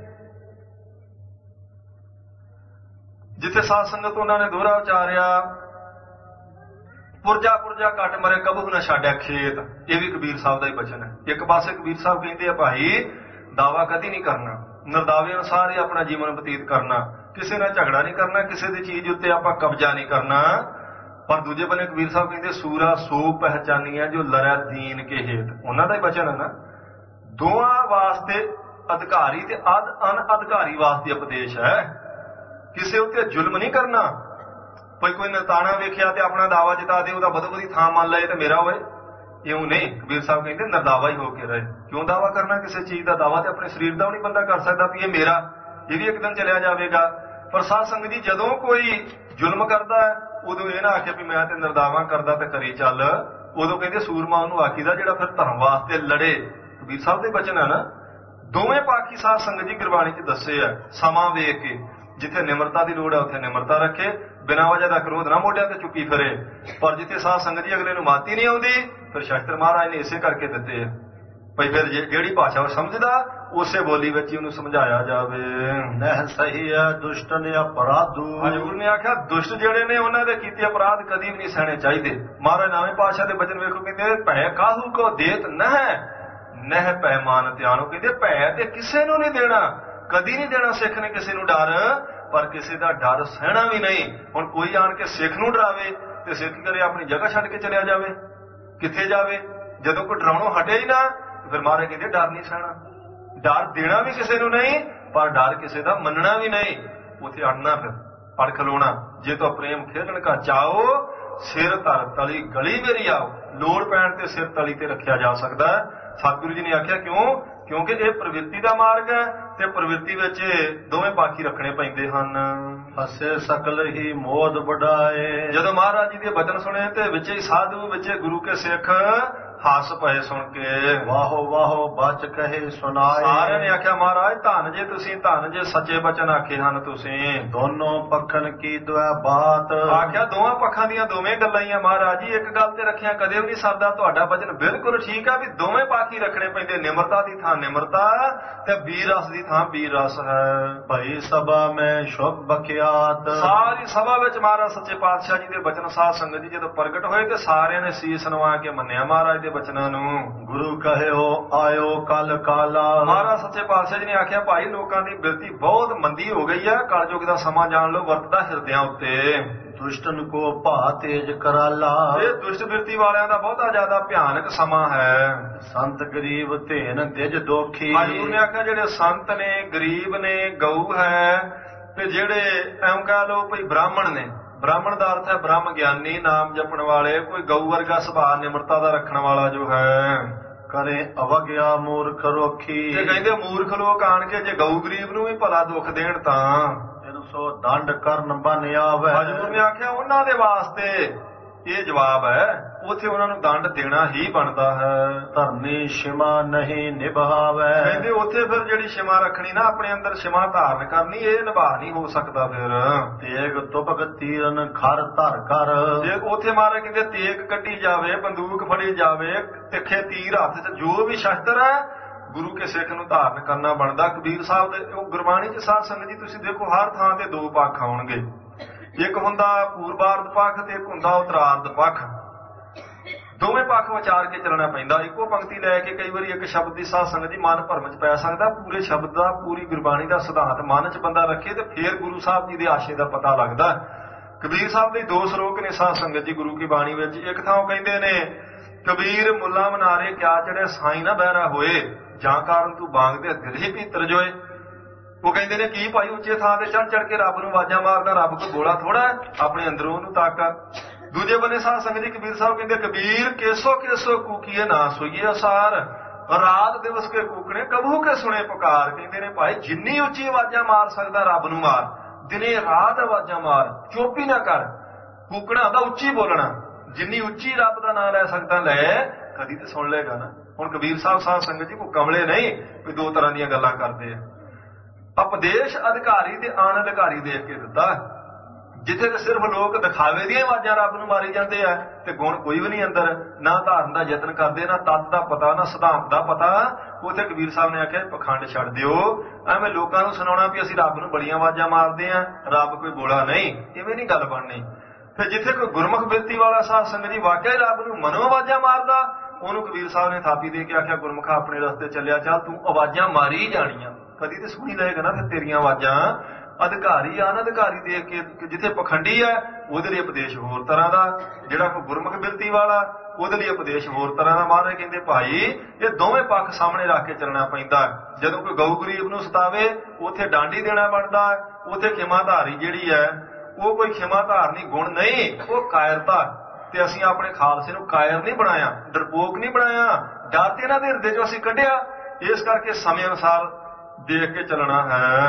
ਜਿੱਥੇ ਸਾਧ ਸੰਗਤ ਉਹਨਾਂ ਨੇ ਦੋਹਰਾ ਉਚਾਰਿਆ, ਪੁਰਜਾ ਪੁਰਜਾ ਕੱਟ ਮਰੇ ਕਬਹੂ ਨਾ ਛੱਡਿਆ ਖੇਤ। ਇਹ ਵੀ ਕਬੀਰ ਸਾਹਿਬ ਦਾ ਹੀ ਬਚਨ ਹੈ। ਇੱਕ ਪਾਸੇ ਕਬੀਰ ਸਾਹਿਬ ਕਹਿੰਦੇ ਆ ਭਾਈ ਦਾਵਾ ਕਦੀ ਨਹੀਂ ਕਰਨਾ, ਨਿਰਦਾਵੇ ਅਨੁਸਾਰ ਹੀ ਆਪਣਾ ਜੀਵਨ ਬਤੀਤ ਕਰਨਾ, ਕਿਸੇ ਨਾਲ ਝਗੜਾ ਨਹੀਂ ਕਰਨਾ, ਕਿਸੇ ਦੀ ਚੀਜ਼ ਉੱਤੇ ਆਪਾਂ ਕਬਜ਼ਾ ਨਹੀਂ ਕਰਨਾ। ਪਰ ਦੂਜੇ ਬੰਨੇ ਕਬੀਰ ਸਾਹਿਬ ਕਹਿੰਦੇ ਸੂਰਾ ਸੋ ਪਹਿਚਾਨੀਆਂ ਜੋ ਲੜਿਆ ਦੀਨ ਕੇ ਹੇਤ। ਉਹਨਾਂ ਦਾ ਹੀ ਬਚਨ ਹੈ ਨਾ। ਦੋਵਾਂ ਵਾਸਤੇ ਅਧਿਕਾਰੀ ਤੇ ਅਧ ਅਨ ਅਧਿਕਾਰੀ ਵਾਸਤੇ ਉਪਦੇਸ਼ ਹੈ। ਕਿਸੇ ਉੱਤੇ ਜ਼ੁਲਮ ਨਹੀਂ ਕਰਨਾ। ਕੋਈ ਕੋਈ ਨਤਾਣਾ ਵੇਖਿਆ ਤੇ ਆਪਣਾ ਦਾਵਾ ਜਿਤਾ ਦੇ, ਉਹਦਾ ਬਦਬਦੀ ਥਾਂ ਮੰਨ ਲਏ ਤੇ ਮੇਰਾ ਹੋਏ, ਇਉਂ ਨਹੀਂ। ਕਬੀਰ ਸਾਹਿਬ ਕਹਿੰਦੇ ਨਿਰਦਾਵਾ ਹੀ ਹੋ ਕੇ ਰਹੇ। ਕਿਉਂ ਦਾਵਾ ਕਰਨਾ ਕਿਸੇ ਚੀਜ਼ ਦਾ? ਦਾਵਾ ਤੇ ਆਪਣੇ ਸਰੀਰ ਦਾ ਵੀ ਨਹੀਂ ਬੰਦਾ ਕਰ ਸਕਦਾ ਵੀ ਇਹ ਮੇਰਾ, ਇਹ ਵੀ ਇੱਕ ਦਿਨ ਚਲਿਆ ਜਾਵੇਗਾ। ਪਰ ਸਾਧ ਸੰਗਤ ਜੀ ਜਦੋਂ ਕੋਈ ਜ਼ੁਲਮ ਕਰਦਾ ਉਦੋਂ ਇਹ ਨਾ ਆਖੇ ਵੀ ਮੈਂ ਤੇ ਨਿਰਦਾਵਾਂ ਕਰਦਾ ਤੇ ਕਰੀ ਚੱਲ। ਉਦੋਂ ਕਹਿੰਦੇ ਸੂਰਮਾ ਉਹਨੂੰ ਆਖੀਦਾ ਜਿਹੜਾ ਫਿਰ ਧਰਮ ਵਾਸਤੇ ਲੜੇ। ਕਬੀਰ ਸਾਹਿਬ ਦੇ ਬਚਨ ਹੈ ਨਾ। ਦੋਵੇਂ ਪਾਖੀ ਸਾਧ ਸੰਗਤ ਜੀ ਗੁਰਬਾਣੀ ਚ ਦੱਸੇ ਆ। ਸਮਾਂ ਵੇਖ ਕੇ ਜਿੱਥੇ ਨਿਮਰਤਾ ਦੀ ਲੋੜ ਹੈ ਉੱਥੇ ਨਿਮਰਤਾ ਰੱਖੇ, ਬਿਨਾਂ ਵਜ੍ਹਾ ਦਾ ਕ੍ਰੋਧ ਨਾ ਮੋਢਿਆਂ ਤੇ ਚੁੱਕੀ ਫਿਰੇ। ਪਰ ਜਿੱਥੇ ਸਾਧ ਸੰਗਤ ਜੀ ਅਗਲੇ ਨੂੰ ਮਾਤੀ ਨਹੀਂ ਆਉਂਦੀ, ਫਿਰ ਸ਼ਾਸਤਰ ਮਹਾਰਾਜ ਨੇ ਇਸੇ ਕਰਕੇ ਦਿੱਤੇ ਆ ਭਈ ਫਿਰ ਜਿਹੜੀ ਭਾਸ਼ਾ ਉਹ ਸਮਝਦਾ ਉਸੇ ਬੋਲੀ ਵਿੱਚ ਹੀ ਉਹਨੂੰ ਸਮਝਾਇਆ ਜਾਵੇ। ਨਹਿ ਸਹੀ ਹੈ ਦੁਸ਼ਟਨ ਅਪਰਾਧੂ। ਹਜ਼ੂਰ ਨੇ ਆਖਿਆ ਦੁਸ਼ਟ ਜਿਹੜੇ ਨੇ ਉਹਨਾਂ ਦੇ ਕੀਤੇ ਅਪਰਾਧ ਕਦੀ ਵੀ ਨਹੀਂ ਸਹਿਣੇ ਚਾਹੀਦੇ। ਮਹਾਰਾਜ ਨਾਵੇਂ ਪਾਤਸ਼ਾਹ ਦੇ ਬਚਨ ਵੇਖੋ, ਕਹਿੰਦੇ ਭੈ ਕਾਹੂ ਕੋ ਦੇਤ ਨਹਿ ਨਹਿ ਭੈ ਮਾਨ ਧਿਆਨੋ। ਕਹਿੰਦੇ ਭੈ ਤੇ ਕਿਸੇ ਨੂੰ ਨਹੀਂ ਦੇਣਾ, ਕਦੀ ਨਹੀਂ ਦੇਣਾ ਸਿੱਖ ਨੇ ਕਿਸੇ ਨੂੰ ਡਰ, ਪਰ ਕਿਸੇ ਦਾ ਡਰ ਸਹਿਣਾ ਵੀ ਨਹੀਂ। ਹੁਣ ਕੋਈ ਆਣ ਕੇ ਸਿੱਖ ਨੂੰ ਡਰਾਵੇ ਤੇ ਸਿੱਖ ਕਰੇ ਆਪਣੀ ਜਗ੍ਹਾ ਛੱਡ ਕੇ ਚਲਿਆ ਜਾਵੇ, ਕਿੱਥੇ ਜਾਵੇ? ਜਦੋਂ ਕੋਈ ਡਰਾਉਣੋਂ ਹਟੇ ਹੀ ਨਾ ਫਿਰ ਮਹਾਰਾਜ ਕਹਿੰਦੇ ਡਰ ਨਹੀਂ ਸਹਿਣਾ। ਡਰ ਦੇਣਾ ਵੀ ਕਿਸੇ ਨੂੰ ਨਹੀਂ, ਪਰ ਡਰ ਕਿਸੇ ਦਾ ਮੰਨਣਾ ਵੀ ਨਹੀਂ। ਉੱਥੇ ਅੜਨਾ, ਫਿਰ ਅੜ ਖਲੋਣਾ। ਜੇ ਤੋ ਪ੍ਰੇਮ ਖੇਲਣ ਕਾ ਚਾਓ ਸਿਰ ਧਰ ਤਲੀ ਗਲੀ ਮੇਰੀ ਆਓ। ਲੋੜ ਪੈਣ ਤੇ ਸਿਰ ਤਲੀ ਤੇ ਰੱਖਿਆ ਜਾ ਸਕਦਾ। ਸਤਿਗੁਰੂ ਜੀ ਨੇ ਆਖਿਆ ਕਿਉਂ? ਕਿਉਂਕਿ ਇਹ ਪ੍ਰਵਿਰਤੀ ਦਾ ਮਾਰਗ ਹੈ ਤੇ ਪ੍ਰਵਿਰਤੀ ਵਿੱਚ ਦੋਵੇਂ ਪਾਖੀ ਰੱਖਣੇ ਪੈਂਦੇ ਹਨ। ਹਸੇ ਸਕਲ ਹੀ ਮੋਦ ਵਡਾਏ। ਜਦੋਂ ਮਹਾਰਾਜ ਜੀ ਦੇ ਬਚਨ ਸੁਣੇ ਤੇ ਵਿੱਚ ਹੀ ਸਾਧੂ, ਵਿੱਚ ਗੁਰੂ ਕੇ ਸਿੱਖ ਹੱਸ ਪਏ ਸੁਣ ਕੇ। ਵਾਹੋ ਵਾਹੋ ਬਚ ਕਹੇ ਸੁਣਾਏ। ਸਾਰਿਆਂ ਨੇ ਆਖਿਆ ਮਹਾਰਾਜ ਧੰਨ ਜੇ ਤੁਸੀਂ, ਧੰਨ ਜੇ ਸੱਚੇ ਬਚਨ ਆਖੇ ਹਨ ਤੁਸੀਂ। ਦੋਨੋਂ ਪੱਖਨ ਕੀ ਦੁਆ ਬਾਤ। ਆਖਿਆ ਦੋਵਾਂ ਪੱਖਾਂ ਦੀਆਂ ਦੋਵੇਂ ਗੱਲਾਂ ਹੀ ਆ ਮਹਾਰਾਜ ਜੀ। ਇੱਕ ਗੱਲ ਤੇ ਰੱਖਿਆ ਕਦੇ ਵੀ ਨਹੀਂ ਸਰਦਾ। ਤੁਹਾਡਾ ਬਚਨ ਬਿਲਕੁਲ ਠੀਕ ਆ ਵੀ ਦੋਵੇਂ ਪਾਖੀ ਰੱਖਣੇ ਪੈਂਦੇ। ਨਿਮਰਤਾ ਦੀ ਥਾਂ ਨਿਮਰਤਾ ਤੇ ਵੀਰ ਰਸ ਦੀ ਥਾਂ ਵੀਰ ਰਸ ਹੈ। ਭਈ ਸਭਾ ਮੈਂ ਸ਼ੁਭ ਬਖਿਆਤ। ਸਾਰੀ ਸਭਾ ਵਿੱਚ ਮਹਾਰਾਜ ਸੱਚੇ ਪਾਤਸ਼ਾਹ ਜੀ ਦੇ ਬਚਨ ਸਾਧ ਸੰਗਤ ਜੀ ਜਦੋਂ ਪ੍ਰਗਟ ਹੋਏ ਤੇ ਸਾਰਿਆਂ ਨੇ ਸੀਸ ਨਵਾ ਕੇ ਮੰਨਿਆ ਮਹਾਰਾਜ ਦੇ ਬਚਨਾਂ ਨੂੰ। ਗੁਰੂ ਕਹਿਓ ਆਇਓ ਕਲ ਕਾਲਾ। ਮਹਾਰਾਜ ਸੱਚੇ ਪਾਤਸ਼ਾਹ ਜੀ ਨੇ ਆਖਿਆ ਭਾਈ ਲੋਕਾਂ ਦੀ ਬਿਰਤੀ ਬਹੁਤ ਮੰਦੀ ਹੋ ਗਈ ਹੈ। ਕਲਯੁਗ ਦਾ ਸਮਾਂ ਜਾਣ ਲਓ ਵਰਤਦਾ ਹਿਰਦਿਆਂ ਉੱਤੇ। ਦੁਸ਼ਟਨ ਕੋ ਭਾ ਤੇਜ ਕਰਾਲਾ। ਇਹ ਦੁਸ਼ਟ ਬਿਰਤੀ ਵਾਲਿਆਂ ਦਾ ਬਹੁਤਾ ਜ਼ਿਆਦਾ ਭਿਆਨਕ ਸਮਾਂ ਹੈ। ਸੰਤ ਗਰੀਬ ਧੇਨ ਤਿਜ ਦੋਖੀ। ਹਜ਼ੂਰ ਨੇ ਆਖਿਆ ਜਿਹੜੇ ਸੰਤ ਨੇ, ਗਰੀਬ ਨੇ, ਗਊ ਹੈ ਤੇ ਜਿਹੜੇ ਐਂ ਕਹਿ ਲਓ ਭਈ ਬ੍ਰਾਹਮਣ ਨੇ। ਬ੍ਰਾਹਮਣ ਦਾ ਅਰਥ ਹੈ ਬ੍ਰਹਮ ਗਿਆਨੀ, ਨਾਮ ਜਪਣ ਵਾਲੇ। ਕੋਈ ਗਊ ਵਰਗਾ ਸੁਭਾਅ ਨਿਮਰਤਾ ਦਾ ਰੱਖਣ ਵਾਲਾ ਜੋ ਹੈ। ਕਰੇ ਅਵਗਿਆ ਮੂਰਖ ਰੋਖੀ। ਜੇ ਕਹਿੰਦੇ ਮੂਰਖ ਲੋਕ ਆਣ ਕੇ ਜੇ ਗਊ ਗਰੀਬ ਨੂੰ ਵੀ ਭਲਾ ਦੁੱਖ ਦੇਣ ਤਾਂ ਤਿੰਨ ਸੌ ਦੰਡ ਕਰਨ ਬਨ ਆਵੇ। ਹਜ਼ੂਰ ਨੇ ਆਖਿਆ ਉਹਨਾਂ ਦੇ ਵਾਸਤੇ ਇਹ ਜਵਾਬ ਹੈ। ਉੱਥੇ ਉਹਨਾਂ ਨੂੰ ਦੰਡ ਦੇਣਾ ਹੀ ਬਣਦਾ ਹੈ। ਧਰਨੀ ਸ਼ਿਮਾ ਨਹੀਂ ਨਿਭਾਵੇ। ਕਹਿੰਦੇ ਉੱਥੇ ਫਿਰ ਜਿਹੜੀ ਸ਼ਿਮਾ ਰੱਖਣੀ ਨਾ, ਆਪਣੇ ਅੰਦਰ ਸ਼ਿਮਾ ਧਾਰਨ ਕਰਨੀ, ਇਹ ਨਿਭਾ ਨਹੀਂ ਹੋ ਸਕਦਾ। ਫਿਰ ਤੇਗ ਤੁਪਕ ਤੀਰਨ ਖਰ ਧਰ ਕਰ। ਜੇ ਉੱਥੇ ਮਾਰੇ ਕਹਿੰਦੇ ਤੇਗ ਕੱਢੀ ਜਾਵੇ, ਬੰਦੂਕ ਫੜੀ ਜਾਵੇ, ਤਿੱਖੇ ਤੀਰ ਹੱਥ 'ਚ, ਜੋ ਵੀ ਸ਼ਸਤਰ ਹੈ ਗੁਰੂ ਕੇ ਸਿੱਖ ਨੂੰ ਧਾਰਨ ਕਰਨਾ ਬਣਦਾ। ਕਬੀਰ ਸਾਹਿਬ ਦੇ ਉਹ ਗੁਰਬਾਣੀ 'ਚ ਸਾਧ ਸੰਗਤ ਜੀ ਤੁਸੀਂ ਦੇਖੋ ਹਰ ਥਾਂ ਤੇ ਦੋ ਪੱਖ ਆਉਣਗੇ। ਇੱਕ ਹੁੰਦਾ ਪੂਰਬਾਰਧ ਪੱਖ ਤੇ ਇੱਕ ਹੁੰਦਾ ਉਤਰਾਰਧ ਪੱਖ। ਦੋਵੇਂ ਪੱਖ ਵਿਚਾਰ ਕੇ ਚੱਲਣਾ ਪੈਂਦਾ। ਇੱਕੋ ਪੰਕਤੀ ਲੈ ਕੇ ਕਈ ਵਾਰੀ ਇੱਕ ਸ਼ਬਦ ਦੀ ਸਾਧ ਸੰਗਤ ਜੀ ਮਨ ਭਰਮ 'ਚ ਪੈ ਸਕਦਾ। ਪੂਰੇ ਸ਼ਬਦ ਦਾ, ਪੂਰੀ ਗੁਰਬਾਣੀ ਦਾ ਸਿਧਾਂਤ ਮਨ 'ਚ ਬੰਦਾ ਰੱਖੇ ਤੇ ਫੇਰ ਗੁਰੂ ਸਾਹਿਬ ਜੀ ਦੇ ਆਸ਼ੇ ਦਾ ਪਤਾ ਲੱਗਦਾ। ਕਬੀਰ ਸਾਹਿਬ ਦੇ ਦੋ ਸ਼ਲੋਕ ਨੇ ਸਾਧ ਸੰਗਤ ਜੀ ਗੁਰੂ ਕੀ ਬਾਣੀ ਵਿੱਚ। ਇੱਕ ਥਾਂ ਉਹ ਕਹਿੰਦੇ ਨੇ ਕਬੀਰ ਮੁੱਲਾ ਮਨਾਰੇ ਕਿਆ ਚੜੇ ਸਾਈ ਨਾ ਬਹਿਰਾ ਹੋਏ, ਜਾਂ ਕਾਰਨ ਤੂੰ ਬਾਂਗ ਦੇ ਦਿਲ ਹੀ ਭੀਤਰ ਜੋਏ। ਉਹ ਕਹਿੰਦੇ ਨੇ ਕੀ ਭਾਈ ਉੱਚੇ ਥਾਂ ਤੇ ਚੜ ਚੜ ਕੇ ਰੱਬ ਨੂੰ ਆਵਾਜ਼ਾਂ ਮਾਰਦਾ, ਰੱਬ ਕੋਈ ਗੋਲਾ ਥੋੜਾ, ਆਪਣੇ ਅੰਦਰੋਂ ਉਹਨੂੰ ਤਾਕਤ। ਦੂਜੇ ਬੰਨੇ ਸਾਧ ਸੰਗਤ ਜੀ ਕਬੀਰ ਸਾਹਿਬ ਕਹਿੰਦੇ ਕਬੀਰ ਕੇਸੋ ਕੇਸੋ ਕੂਕੀਏ ਨਾ ਸੋਈਏ ਅਸਾਰ, ਰਾਤ ਦਿਵਸ ਕੇ ਕੂਕਣੇ ਕਬੂ ਕੇ ਸੁਣੇ ਪੁਕਾਰ। ਕਹਿੰਦੇ ਨੇ ਭਾਈ ਜਿੰਨੀ ਉੱਚੀ ਆਵਾਜ਼ਾਂ ਮਾਰ ਸਕਦਾ ਰੱਬ ਨੂੰ ਮਾਰ, ਦਿਨੇ ਰਾਤ ਆਵਾਜ਼ਾਂ ਮਾਰ, ਚੁੱਪ ਹੀ ਨਾ ਕਰ। ਕੂਕਣਾ ਹੁੰਦਾ ਉੱਚੀ ਬੋਲਣਾ, ਜਿੰਨੀ ਉੱਚੀ ਰੱਬ ਦਾ ਨਾਮ ਲੈ ਸਕਦਾ ਲੈ, ਕਦੀ ਤੇ ਸੁਣ ਲਏਗਾ ਨਾ। ਹੁਣ ਕਬੀਰ ਸਾਹਿਬ ਸਾਧ ਸੰਗਤ ਜੀ ਕੋਈ ਕਮਲੇ ਨਹੀਂ ਵੀ ਦੋ ਤਰ੍ਹਾਂ ਦੀਆਂ ਗੱਲਾਂ ਕਰਦੇ ਆ। ਉਪਦੇਸ਼ ਅਧਿਕਾਰੀ ਤੇ ਅਣ ਅਧਿਕਾਰੀ ਦੇਖ ਕੇ ਦਿੱਤਾ। ਜਿੱਥੇ ਤੇ ਸਿਰਫ ਲੋਕ ਦਿਖਾਵੇ ਦੀਆਂ ਆਵਾਜ਼ਾਂ ਰੱਬ ਨੂੰ ਮਾਰੀ ਜਾਂਦੇ ਆ ਤੇ ਗੁਣ ਕੋਈ ਵੀ ਨਹੀਂ ਅੰਦਰ, ਨਾ ਧਾਰਨ ਦਾ ਯਤਨ ਕਰਦੇ, ਨਾ ਤੱਤ ਦਾ ਪਤਾ, ਨਾ ਸਿਧਾਂਤ ਦਾ ਪਤਾ। ਉੱਥੇ ਕਬੀਰ ਸਾਹਿਬ ਨੇ ਆਖਿਆ ਪਖੰਡ ਛੱਡ ਦਿਓ। ਐਵੇਂ ਲੋਕਾਂ ਨੂੰ ਸੁਣਾਉਣਾ ਵੀ ਅਸੀਂ ਰੱਬ ਨੂੰ ਬੜੀਆਂ ਆਵਾਜ਼ਾਂ ਮਾਰਦੇ ਆ, ਰੱਬ ਕੋਈ ਬੋਲਾ ਨਹੀਂ, ਇਵੇਂ ਨਹੀਂ ਗੱਲ ਬਣਨੀ। ਫਿਰ ਜਿੱਥੇ ਕੋਈ ਗੁਰਮੁਖ ਬਿਰਤੀ ਵਾਲਾ ਸਾਧ ਸੰਗਤ ਜੀ ਵਾਕਿਆ ਹੀ ਰੱਬ ਨੂੰ ਮਨੋਂ ਆਵਾਜ਼ਾਂ ਮਾਰਦਾ, ਉਹਨੂੰ ਕਬੀਰ ਸਾਹਿਬ ਨੇ ਥਾਪੀ ਦੇ ਕੇ ਆਖਿਆ ਗੁਰਮੁਖਾ ਆਪਣੇ ਰਸਤੇ ਚੱਲਿਆ ਚੱਲ, ਤੂੰ ਆਵਾਜ਼ਾਂ ਮਾਰੀ ਜਾਣੀਆਂ, ਕਦੀ ਤੇ ਸੁਣੀ ਲਏਗਾ ਨਾ ਫਿਰ ਤੇਰੀਆਂ ਆਵਾਜ਼ਾਂ। ਅਧਿਕਾਰੀ ਅਨਅਧਿਕਾਰੀ ਦੇਖ ਕੇ ਜਿੱਥੇ ਪਖੰਡੀ ਹੈ ਉਹਦੇ ਲਈ ਉਪਦੇਸ਼ ਹੋਰ ਤਰ੍ਹਾਂ ਦਾ, ਜਿਹੜਾ ਕੋਈ ਗੁਰਮੁਖ ਬਿਰਤੀ ਵਾਲਾ ਉਹਦੇ ਲਈ ਉਪਦੇਸ਼ ਹੋਰ ਤਰ੍ਹਾਂ ਦਾ। ਮਹਾਰਾਜ ਕਹਿੰਦੇ ਭਾਈ ਇਹ ਦੋਵੇਂ ਪੱਖ ਸਾਹਮਣੇ ਰੱਖ ਕੇ ਚੱਲਣਾ ਪੈਂਦਾ। ਜਦੋਂ ਕੋਈ ਗਊ ਗਰੀਬ ਨੂੰ ਸਤਾਵੇ ਉੱਥੇ ਡਾਂਡੀ ਦੇਣਾ ਬਣਦਾ। ਉੱਥੇ ਖਿਮਾਧਾਰੀ ਜਿਹੜੀ ਹੈ ਉਹ ਕੋਈ ਖਿਮਾਧਾਰਨੀ ਗੁਣ ਨਹੀਂ, ਉਹ ਕਾਇਰਤਾ। ਤੇ ਅਸੀਂ ਆਪਣੇ ਖਾਲਸੇ ਨੂੰ ਕਾਇਰ ਨਹੀਂ ਬਣਾਇਆ, ਡਰਪੋਕ ਨਹੀਂ ਬਣਾਇਆ, ਡਰ ਤੇ ਇਹਨਾਂ ਦੇ ਹਿਰਦੇ ਚੋਂ ਅਸੀਂ ਕੱਢਿਆ। ਇਸ ਕਰਕੇ ਸਮੇਂ ਅਨੁਸਾਰ ਦੇਖ ਕੇ ਚੱਲਣਾ ਹੈ।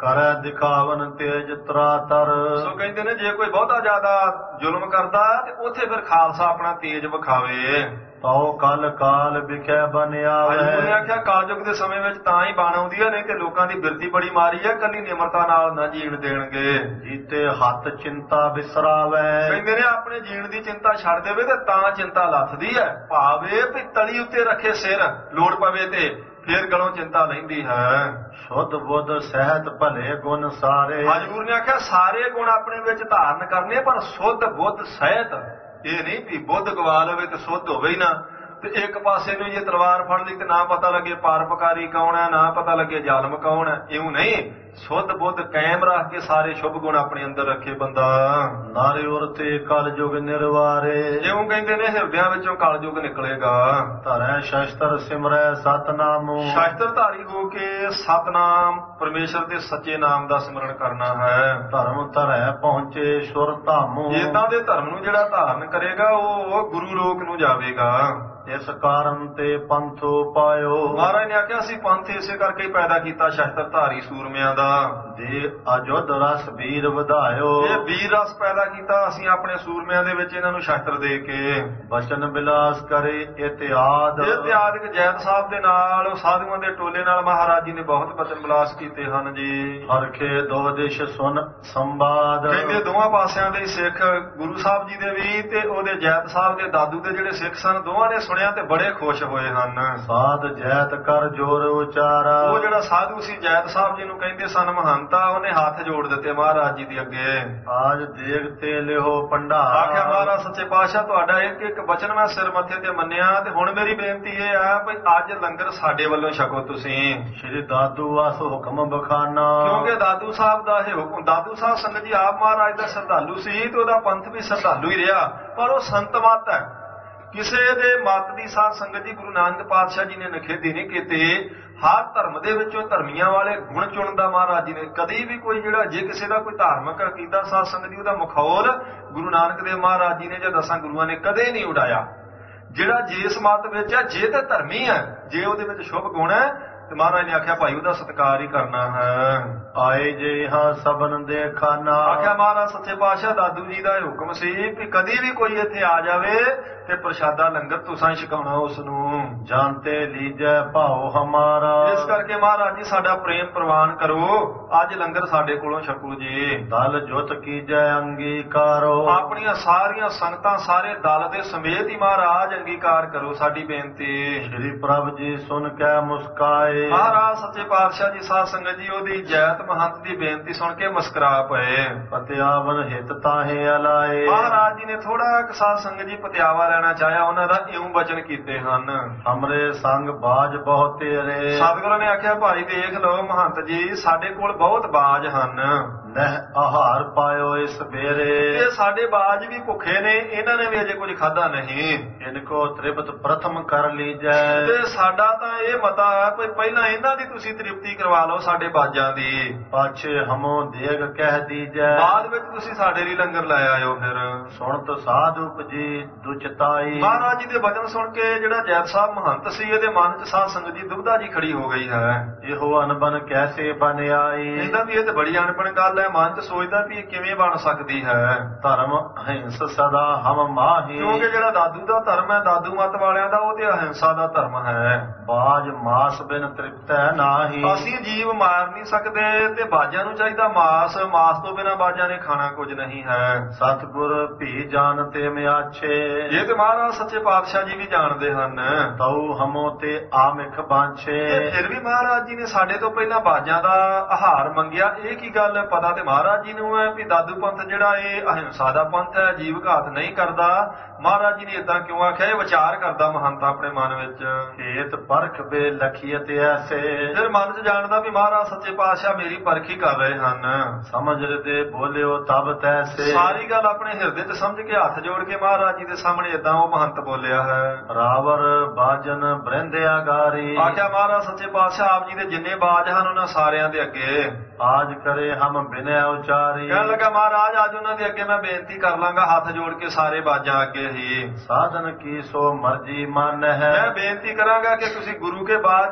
ਕਰੈ ਦਿਖਾਵਨ ਤੇਜ ਤਰਾਤਰ। ਸੋ ਕਹਿੰਦੇ ਨੇ ਜੇ ਕੋਈ ਬਹੁਤਾ ਜ਼ਿਆਦਾ ਜ਼ੁਲਮ ਕਰਦਾ ਤੇ ਉੱਥੇ ਫਿਰ ਖਾਲਸਾ ਆਪਣਾ ਤੇਜ ਵਿਖਾਵੇ। ਤਉ ਕਲ ਕਾਲ ਵਿਖੇ ਬਨ ਆਵੈ। ਉਹਨੇ ਆਖਿਆ ਕਾਲਯੁਗ ਦੇ ਸਮੇਂ ਵਿੱਚ ਤਾਂ ਹੀ ਬਾਣ ਆਉਂਦੀ ਹੈ, ਨਹੀਂ ਤੇ ਲੋਕਾਂ ਦੀ ਬਿਰਤੀ ਬੜੀ ਮਾਰੀ ਹੈ, ਕੱਲੀ ਨਿਮਰਤਾ ਨਾਲ ਨਾ ਜੀਣ ਦੇਣਗੇ। ਜੀਤੇ ਹੱਥ ਚਿੰਤਾ ਵਿਸਰਾਵੈ। ਕਹਿੰਦੇ ਨੇ ਆਪਣੇ ਜੀਣ ਦੀ ਚਿੰਤਾ ਛੱਡ ਦੇਵੇ ਤੇ ਤਾਂ ਚਿੰਤਾ ਲੱਥਦੀ ਹੈ। ਭਾਵੇ ਵੀ ਤਲੀ ਉੱਤੇ ਰੱਖੇ ਸਿਰ, ਲੋੜ ਪਵੇ ਤੇ ਫੇਰ ਗਲੋਂ ਚਿੰਤਾ ਲੈਂਦੀ ਹੈ। ਸ਼ੁੱਧ ਬੁੱਧ ਸਹਿਤ ਭਲੇ ਗੁਣ ਸਾਰੇ। ਹਜ਼ੂਰ ਨੇ ਆਖਿਆ ਸਾਰੇ ਗੁਣ ਆਪਣੇ ਵਿੱਚ ਧਾਰਨ ਕਰਨੇ, ਪਰ ਸੁੱਧ ਬੁੱਧ ਸਹਿਤ। ਇਹ ਨਹੀਂ ਵੀ ਬੁੱਧ ਗਵਾ ਲਵੇ ਤੇ ਸੁੱਧ ਹੋਵੇ ਹੀ ਨਾ, ਤੇ ਇੱਕ ਪਾਸੇ ਨੂੰ ਜੇ ਤਲਵਾਰ ਫੜ ਲਈ ਤੇ ਨਾ ਪਤਾ ਲੱਗੇ ਪਾਰਪਕਾਰੀ ਕੌਣ ਹੈ, ਨਾ ਪਤਾ ਲੱਗੇ ਜ਼ਾਲਮ ਕੌਣ ਹੈ। ਇਉਂ ਨਹੀਂ, ਸੁੱਧ ਬੁੱਧ ਕਾਇਮ ਰੱਖ ਕੇ ਸਾਰੇ ਸ਼ੁਭ ਗੁਣ ਆਪਣੇ ਅੰਦਰ ਰੱਖੇ ਬੰਦਾ। ਨਾਰੇ ਉਰ ਤੇ ਕਲ ਯੁਗ ਨਿਰਵਾਰੇ। ਜਿਉਂ ਕਹਿੰਦੇ ਨੇ ਹਿਰਦਿਆਂ ਵਿੱਚੋਂ ਕਲ ਯੁਗ ਨਿਕਲੇਗਾ। ਧਰੈ ਸ਼ਸਤਰ ਸਿਮਰੈ ਸਤਨਾਮੁ। ਸ਼ਸਤਰ ਧਾਰੀ ਹੋ ਕੇ ਸਤਨਾਮ ਪਰਮੇਸ਼ਰ ਦੇ ਸੱਚੇ ਨਾਮ ਦਾ ਸਿਮਰਨ ਕਰਨਾ ਹੈ। ਧਰਮ ਧਰੈ ਪਹੁੰਚੇ ਸੁਰ ਧਾਮੁ। ਇਦਾਂ ਦੇ ਧਰਮ ਨੂੰ ਜਿਹੜਾ ਧਾਰਨ ਕਰੇਗਾ ਉਹ ਗੁਰੂ ਲੋਕ ਨੂੰ ਜਾਵੇਗਾ। ਇਸ ਕਾਰਨ ਤੇ ਪੰਥੋ ਪਾਇਓ। ਮਹਾਰਾਜ ਨੇ ਆਖਿਆ ਸੀ ਪੰਥ ਇਸੇ ਕਰਕੇ ਹੀ ਪੈਦਾ ਕੀਤਾ ਸ਼ਸਤਰ ਧਾਰੀ ਸੂਰਮਿਆਂ ਦਾ। ਦੇ ਅਜੁੱਧ ਰਸ ਵੀਰ ਵਧਾਇਓ। ਇਹ ਵੀਰ ਰਸ ਪੈਦਾ ਕੀਤਾ ਅਸੀਂ ਆਪਣੇ ਸੂਰਮਿਆਂ ਦੇ ਵਿੱਚ ਇਹਨਾਂ ਨੂੰ ਸ਼ਸਤਰ ਦੇ ਕੇ। ਬਚਨ ਬਿਲਾਸ ਕਰੇ ਇਤਿਆਦ। ਇਤਿਆਦਿਕ ਜੈਤ ਸਾਹਿਬ ਦੇ ਨਾਲ ਸਾਧੂਆਂ ਦੇ ਟੋਲੇ ਨਾਲ ਮਹਾਰਾਜ ਜੀ ਨੇ ਬਹੁਤ ਬਚਨ ਬਿਲਾਸ ਕੀਤੇ ਹਨ ਜੀ। ਹਰਖੇ ਦੋ ਦਿਸ਼ ਸੁਨ ਸੰਵਾਦ। ਕਹਿੰਦੇ ਦੋਵਾਂ ਪਾਸਿਆਂ ਦੇ ਸਿੱਖ ਗੁਰੂ ਸਾਹਿਬ ਜੀ ਦੇ ਵੀ ਤੇ ਉਹਦੇ ਜੈਤ ਸਾਹਿਬ ਦੇ ਦਾਦੂ ਦੇ ਜਿਹੜੇ ਸਿੱਖ ਸਨ, ਦੋਵਾਂ ਨੇ ਸੁਣਿਆ ਤੇ ਬੜੇ ਖੁਸ਼ ਹੋਏ ਹਨ। ਸਾਧ ਜੈਤ ਕਰ ਜੋਰ ਉਚਾਰਾ। ਉਹ ਜਿਹੜਾ ਸਾਧੂ ਸੀ ਜੈਤ ਸਾਹਿਬ ਜੀ ਨੂੰ ਕਹਿੰਦੇ ਸਨ ਮਹੰਤਾ, ਉਹਨੇ ਹੱਥ ਜੋੜ ਦਿੱਤੇ ਮਹਾਰਾਜ ਜੀ ਦੇ ਅੱਗੇ। ਆਜ ਦੇਗ ਤੇ ਲਿਓ ਭੰਡਾਰ। ਆਖਿਆ ਮਹਾਰਾਜ ਸੱਚੇ ਪਾਤਸ਼ਾਹ ਤੁਹਾਡਾ ਇੱਕ ਇੱਕ ਬਚਨ ਮੈਂ ਸਿਰ ਮੱਥੇ ਤੇ ਮੰਨਿਆ, ਤੇ ਹੁਣ ਮੇਰੀ ਬੇਨਤੀ ਇਹ ਹੈ ਵੀ ਅੱਜ ਲੰਗਰ ਸਾਡੇ ਵੱਲੋਂ ਛਕੋ ਤੁਸੀਂ। ਸ਼੍ਰੀ ਦਾਦੂ ਵਾਸ ਹੁਕਮ ਬਖਾਨਾ। ਕਿਉਂਕਿ ਦਾਦੂ ਸਾਹਿਬ ਦਾ ਇਹ ਹੁਕਮ, ਦਾਦੂ ਸਾਹਿਬ ਸੰਗਤ ਜੀ ਆਪ ਮਹਾਰਾਜ ਦਾ ਸ਼ਰਧਾਲੂ ਸੀ ਤੇ ਉਹਦਾ ਪੰਥ ਵੀ ਸ਼ਰਧਾਲੂ ਹੀ ਰਿਹਾ, ਪਰ ਉਹ ਸੰਤ ਮਤ ਹੈ। ਕਿਸੇ ਦੇ ਮਤ ਦੀ ਸਾਧ ਸੰਗਤ ਜੀ ਗੁਰੂ ਨਾਨਕ ਪਾਤਸ਼ਾਹ ਜੀ ਨੇ ਨਿਖੇਧੀ ਨਹੀਂ ਕੀਤੀ। ਹਰ ਧਰਮ ਦੇ ਵਿੱਚੋਂ ਧਰਮੀਆਂ ਵਾਲੇ ਗੁਣ ਚੁਣਨ ਦਾ ਮਹਾਰਾਜ ਜੀ ਨੇ ਕਦੀ ਵੀ ਕੋਈ ਜਿਹੜਾ ਜੇ ਕਿਸੇ ਦਾ ਕੋਈ ਧਾਰਮਿਕ ਅਕੀਦਾ ਸਾਧ ਸੰਗਤ ਜੀ ਉਹਦਾ ਮਖੌਲ ਗੁਰੂ ਨਾਨਕ ਦੇਵ ਮਹਾਰਾਜ ਜੀ ਨੇ ਜਾਂ ਦਸਾਂ ਗੁਰੂਆਂ ਨੇ ਕਦੇ ਨਹੀਂ ਉਡਾਇਆ। ਜਿਹੜਾ ਜਿਸ ਮਤ ਵਿੱਚ ਹੈ, ਜੇ ਤੇ ਧਰਮੀ ਹੈ, ਜੇ ਉਹਦੇ ਵਿੱਚ ਸ਼ੁਭ ਗੁਣ ਹੈ ਤੇ ਮਹਾਰਾਜ ਨੇ ਆਖਿਆ ਭਾਈ ਉਹਦਾ ਸਤਿਕਾਰ ਹੀ ਕਰਨਾ ਹੈ। ਆਏ ਜੇ ਹਾਂ ਸਬਨ ਦੇ ਖਾਨਾ। ਆਖਿਆ ਮਹਾਰਾਜ ਸੱਚੇ ਪਾਤਸ਼ਾਹ ਦਾਦੂ ਜੀ ਦਾ ਹੁਕਮ ਸੀ ਕਿ ਕਦੀ ਵੀ ਕੋਈ ਇੱਥੇ ਆ ਜਾਵੇ ਤੇ ਪ੍ਰਸ਼ਾਦਾ ਲੰਗਰ ਤੁਸਾਂ ਹੀ ਛਕਾਉਣਾ ਉਸ ਨੂੰ। ਜਾਣਤੇ ਲੀਜੈ ਭਾਉ ਹਮਾਰਾ। ਇਸ ਕਰਕੇ ਮਹਾਰਾਜ ਜੀ ਸਾਡਾ ਪ੍ਰੇਮ ਪ੍ਰਵਾਨ ਕਰੋ, ਅੱਜ ਲੰਗਰ ਸਾਡੇ ਕੋਲੋਂ ਛਕੋ ਜੀ। ਦਲ ਜੁਤ ਕੀਜੈ ਅੰਗੀਕਾਰੋ। ਆਪਣੀਆਂ ਸਾਰੀਆਂ ਸੰਗਤਾਂ ਸਾਰੇ ਦਲ ਦੇ ਸਮੇਤ ਹੀ ਮਹਾਰਾਜ ਅੰਗੀਕਾਰ ਕਰੋ ਸਾਡੀ ਬੇਨਤੀ। ਸ਼੍ਰੀ ਪ੍ਰਭ ਜੀ ਸੁਣ ਕੇ ਮੁਸਕਾਏ। ਮਹਾਰਾਜ ਸੱਚੇ ਪਾਤਸ਼ਾਹ ਜੀ ਸਾਧ ਸੰਗਤ ਜੀ ਉਹਦੀ ਜੈਤ ਮਹੰਤ ਦੀ ਬੇਨਤੀ ਸੁਣ ਕੇ ਮੁਸਕਰਾ ਪਏ। ਪਤਿਆਵਨ ਹਿਤ ਤਾਹੇ ਅਲਾਏ। ਮਹਾਰਾਜ ਜੀ ਨੇ ਥੋੜਾ ਇੱਕ ਸਾਧ ਸੰਗਤ ਜੀ ਪਤਿਆਵਾ ਲੈਣਾ ਚਾਹਿਆ, ਉਹਨਾਂ ਦਾ ਇਉਂ ਬਚਨ ਕੀਤੇ ਹਨ। ਹਮਰੇ ਸੰਗ ਬਾਜ ਬਹੁਤ ਤੇਰੇ। ਸਤਿਗੁਰਾਂ ਨੇ ਆਖਿਆ ਭਾਈ ਦੇਖ ਲਓ ਮਹੰਤ ਜੀ ਸਾਡੇ ਕੋਲ ਬਹੁਤ ਬਾਜ ਹਨ। ਨਹਿ ਆਹਾਰ ਪਾਇਓ ਇਸ ਬੇਰੇ। ਤੇ ਸਾਡੇ ਬਾਜ ਵੀ ਭੁੱਖੇ ਨੇ, ਇਹਨਾਂ ਨੇ ਵੀ ਅਜੇ ਕੁਝ ਖਾਧਾ ਨਹੀਂ। ਇਨਕੋ ਤ੍ਰਿਪਤ ਪ੍ਰਥਮ ਕਰ ਲੀਜੈ। ਤੇ ਸਾਡਾ ਤਾਂ ਇਹ ਮਤਾ ਹੈ ਕੋਈ ਪਹਿਲਾਂ ਇਹਨਾਂ ਦੀ ਤੁਸੀਂ ਤ੍ਰਿਪਤੀ ਕਰਵਾ ਲਓ ਸਾਡੇ ਬਾਜਾਂ ਦੀ, ਪਾਛੇ ਹਮੋ ਦੇਗ ਕਹਿ ਦੀਜੈ। ਬਾਅਦ ਵਿੱਚ ਤੁਸੀਂ ਸਾਡੇ ਲਈ ਲੰਗਰ ਲੈ ਆਇਓ। ਫਿਰ ਸੁਣਤ ਸਾਧ ਉਪਜੀ ਦੁਚਤਾਈ। ਮਹਾਰਾਜ ਜੀ ਦੇ ਬਚਨ ਸੁਣ ਕੇ ਜਿਹੜਾ ਜੈਤ ਸਾਹਿਬ ਮਹੰਤ ਸੀ ਇਹਦੇ ਮਨ ਚ ਸਾਧ ਸੰਗਤ ਜੀ ਦੁਬਿਧਾ ਜੀ ਖੜੀ ਹੋ ਗਈ ਹੈ। ਇਹੋ ਅਨਬਨ ਕੈਸੇ ਬਨ ਆਈ। ਕਹਿੰਦਾ ਵੀ ਇਹ ਤੇ ਬੜੀ ਅਣਬਣ ਗੱਲ ਹੈ, ਮਨ ਚ ਸੋਚਦਾ ਵੀ ਇਹ ਕਿਵੇਂ ਬਣ ਸਕਦੀ ਹੈ। ਧਰਮ ਅਹਿੰਸ ਸਦਾ ਹਮ ਮਾਹੀ। ਕਿਉਂਕਿ ਜਿਹੜਾ ਦਾਦੂ ਦਾ ਧਰਮ ਹੈ, ਦਾਦੂ ਮਤ ਵਾਲਿਆਂ ਦਾ, ਉਹ ਤੇ ਅਹਿੰਸਾ ਦਾ ਧਰਮ ਹੈ। ਬਾਜ ਮਾਸ ਬਿਨ ਤ੍ਰਿਪਤ ਹੈ ਨਾਹੀ। ਅਸੀਂ ਜੀਵ ਮਾਰ ਨਹੀਂ ਸਕਦੇ ਤੇ ਬਾਜਾਂ ਨੂੰ ਚਾਹੀਦਾ ਮਾਸ, ਮਾਸ ਤੋਂ ਬਿਨਾਂ ਬਾਜਾਂ ਨੇ ਖਾਣਾ ਕੁਝ ਨਹੀਂ ਹੈ। ਸਤਿਗੁਰ ਭੀ ਜਾਣਤੇ ਮਿਆਛੇ। ਇਹ ਤੇ ਮਹਾਰਾਜ ਸੱਚੇ ਪਾਤਸ਼ਾਹ ਜੀ ਵੀ ਜਾਣਦੇ ਹਨ। ਤਉ ਹਮੋ ਤੇ ਆਮਿਖ ਬਾਂਛੇ। ਤੇ ਫਿਰ ਵੀ ਮਹਾਰਾਜ ਜੀ ਨੇ ਸਾਡੇ ਤੋਂ ਪਹਿਲਾਂ ਬਾਜਾਂ ਦਾ ਆਹਾਰ ਮੰਗਿਆ। ਇਹ ਕੀ ਗੱਲ, ਪਤਾ ਤੇ ਮਹਾਰਾਜ ਜੀ ਨੂੰ ਹੈ ਵੀ ਦਾਦੂ ਪੰਥ ਜਿਹੜਾ ਇਹ ਅਹਿੰਸਾ ਦਾ ਪੰਥ ਹੈ, ਜੀਵ ਘਾਤ ਨਹੀਂ ਕਰਦਾ। ਮਹਾਰਾਜ ਜੀ ਨੇ ਇਦਾਂ ਕਿਉਂ ਆਖਿਆ, ਇਹ ਵਿਚਾਰ ਕਰਦਾ ਮਹੰਤ ਆਪਣੇ ਮਨ ਵਿੱਚ। ਹੇਤ ਪਰਖ ਬੇ ਲਖੀਅਤ ਐਸੇ। ਫਿਰ ਮਨ ਚ ਜਾਣਦਾ ਵੀ ਮਹਾਰਾਜ ਸੱਚੇ ਪਾਤਸ਼ਾਹ ਮੇਰੀ ਪਰਖੀ ਕਰ ਰਹੇ ਹਨ। ਸਮਝ ਰਦੇ ਬੋਲਿਓ ਤਬ ਤੈਸੇ। ਸਾਰੀ ਗੱਲ ਆਪਣੇ ਹਿਰਦੇ ਚ ਸਮਝ ਕੇ ਹੱਥ ਜੋੜ ਕੇ ਮਹਾਰਾਜ ਜੀ ਦੇ ਸਾਹਮਣੇ ਇਦਾਂ ਉਹ ਮਹੰਤ ਬੋਲਿਆ ਹੈ। ਰਾਵਰ ਬਾਜਨ ਬ੍ਰਿੰਦਿਆ ਗਾਰੀ। ਆਖਿਆ ਮਹਾਰਾਜ ਸੱਚੇ ਪਾਤਸ਼ਾਹ ਆਪ ਜੀ ਦੇ ਜਿੰਨੇ ਬਾਜ ਹਨ ਉਹਨਾਂ ਸਾਰਿਆਂ ਦੇ ਅੱਗੇ ਆਜ ਕਰੇ ਹਮ ਬਿਨੈ ਉਚਾਰੀ। ਕਹਿਣ ਲੱਗਾ ਮਹਾਰਾਜ ਅੱਜ ਉਹਨਾਂ ਦੇ ਅੱਗੇ ਮੈਂ ਬੇਨਤੀ ਕਰ ਲਾਂਗਾ ਹੱਥ ਜੋੜ ਕੇ ਸਾਰੇ ਬਾਜਾਂ ਅੱਗੇ ਹੀ। ਸਾਧਨ ਕੀ ਸੋ ਮਰਜੀ ਮਨ ਹੈ। ਮੈਂ ਬੇਨਤੀ ਕਰਾਂਗਾ ਕਿ ਤੁਸੀਂ ਗੁਰੂ ਕੇ ਬਾਜ ਜੇ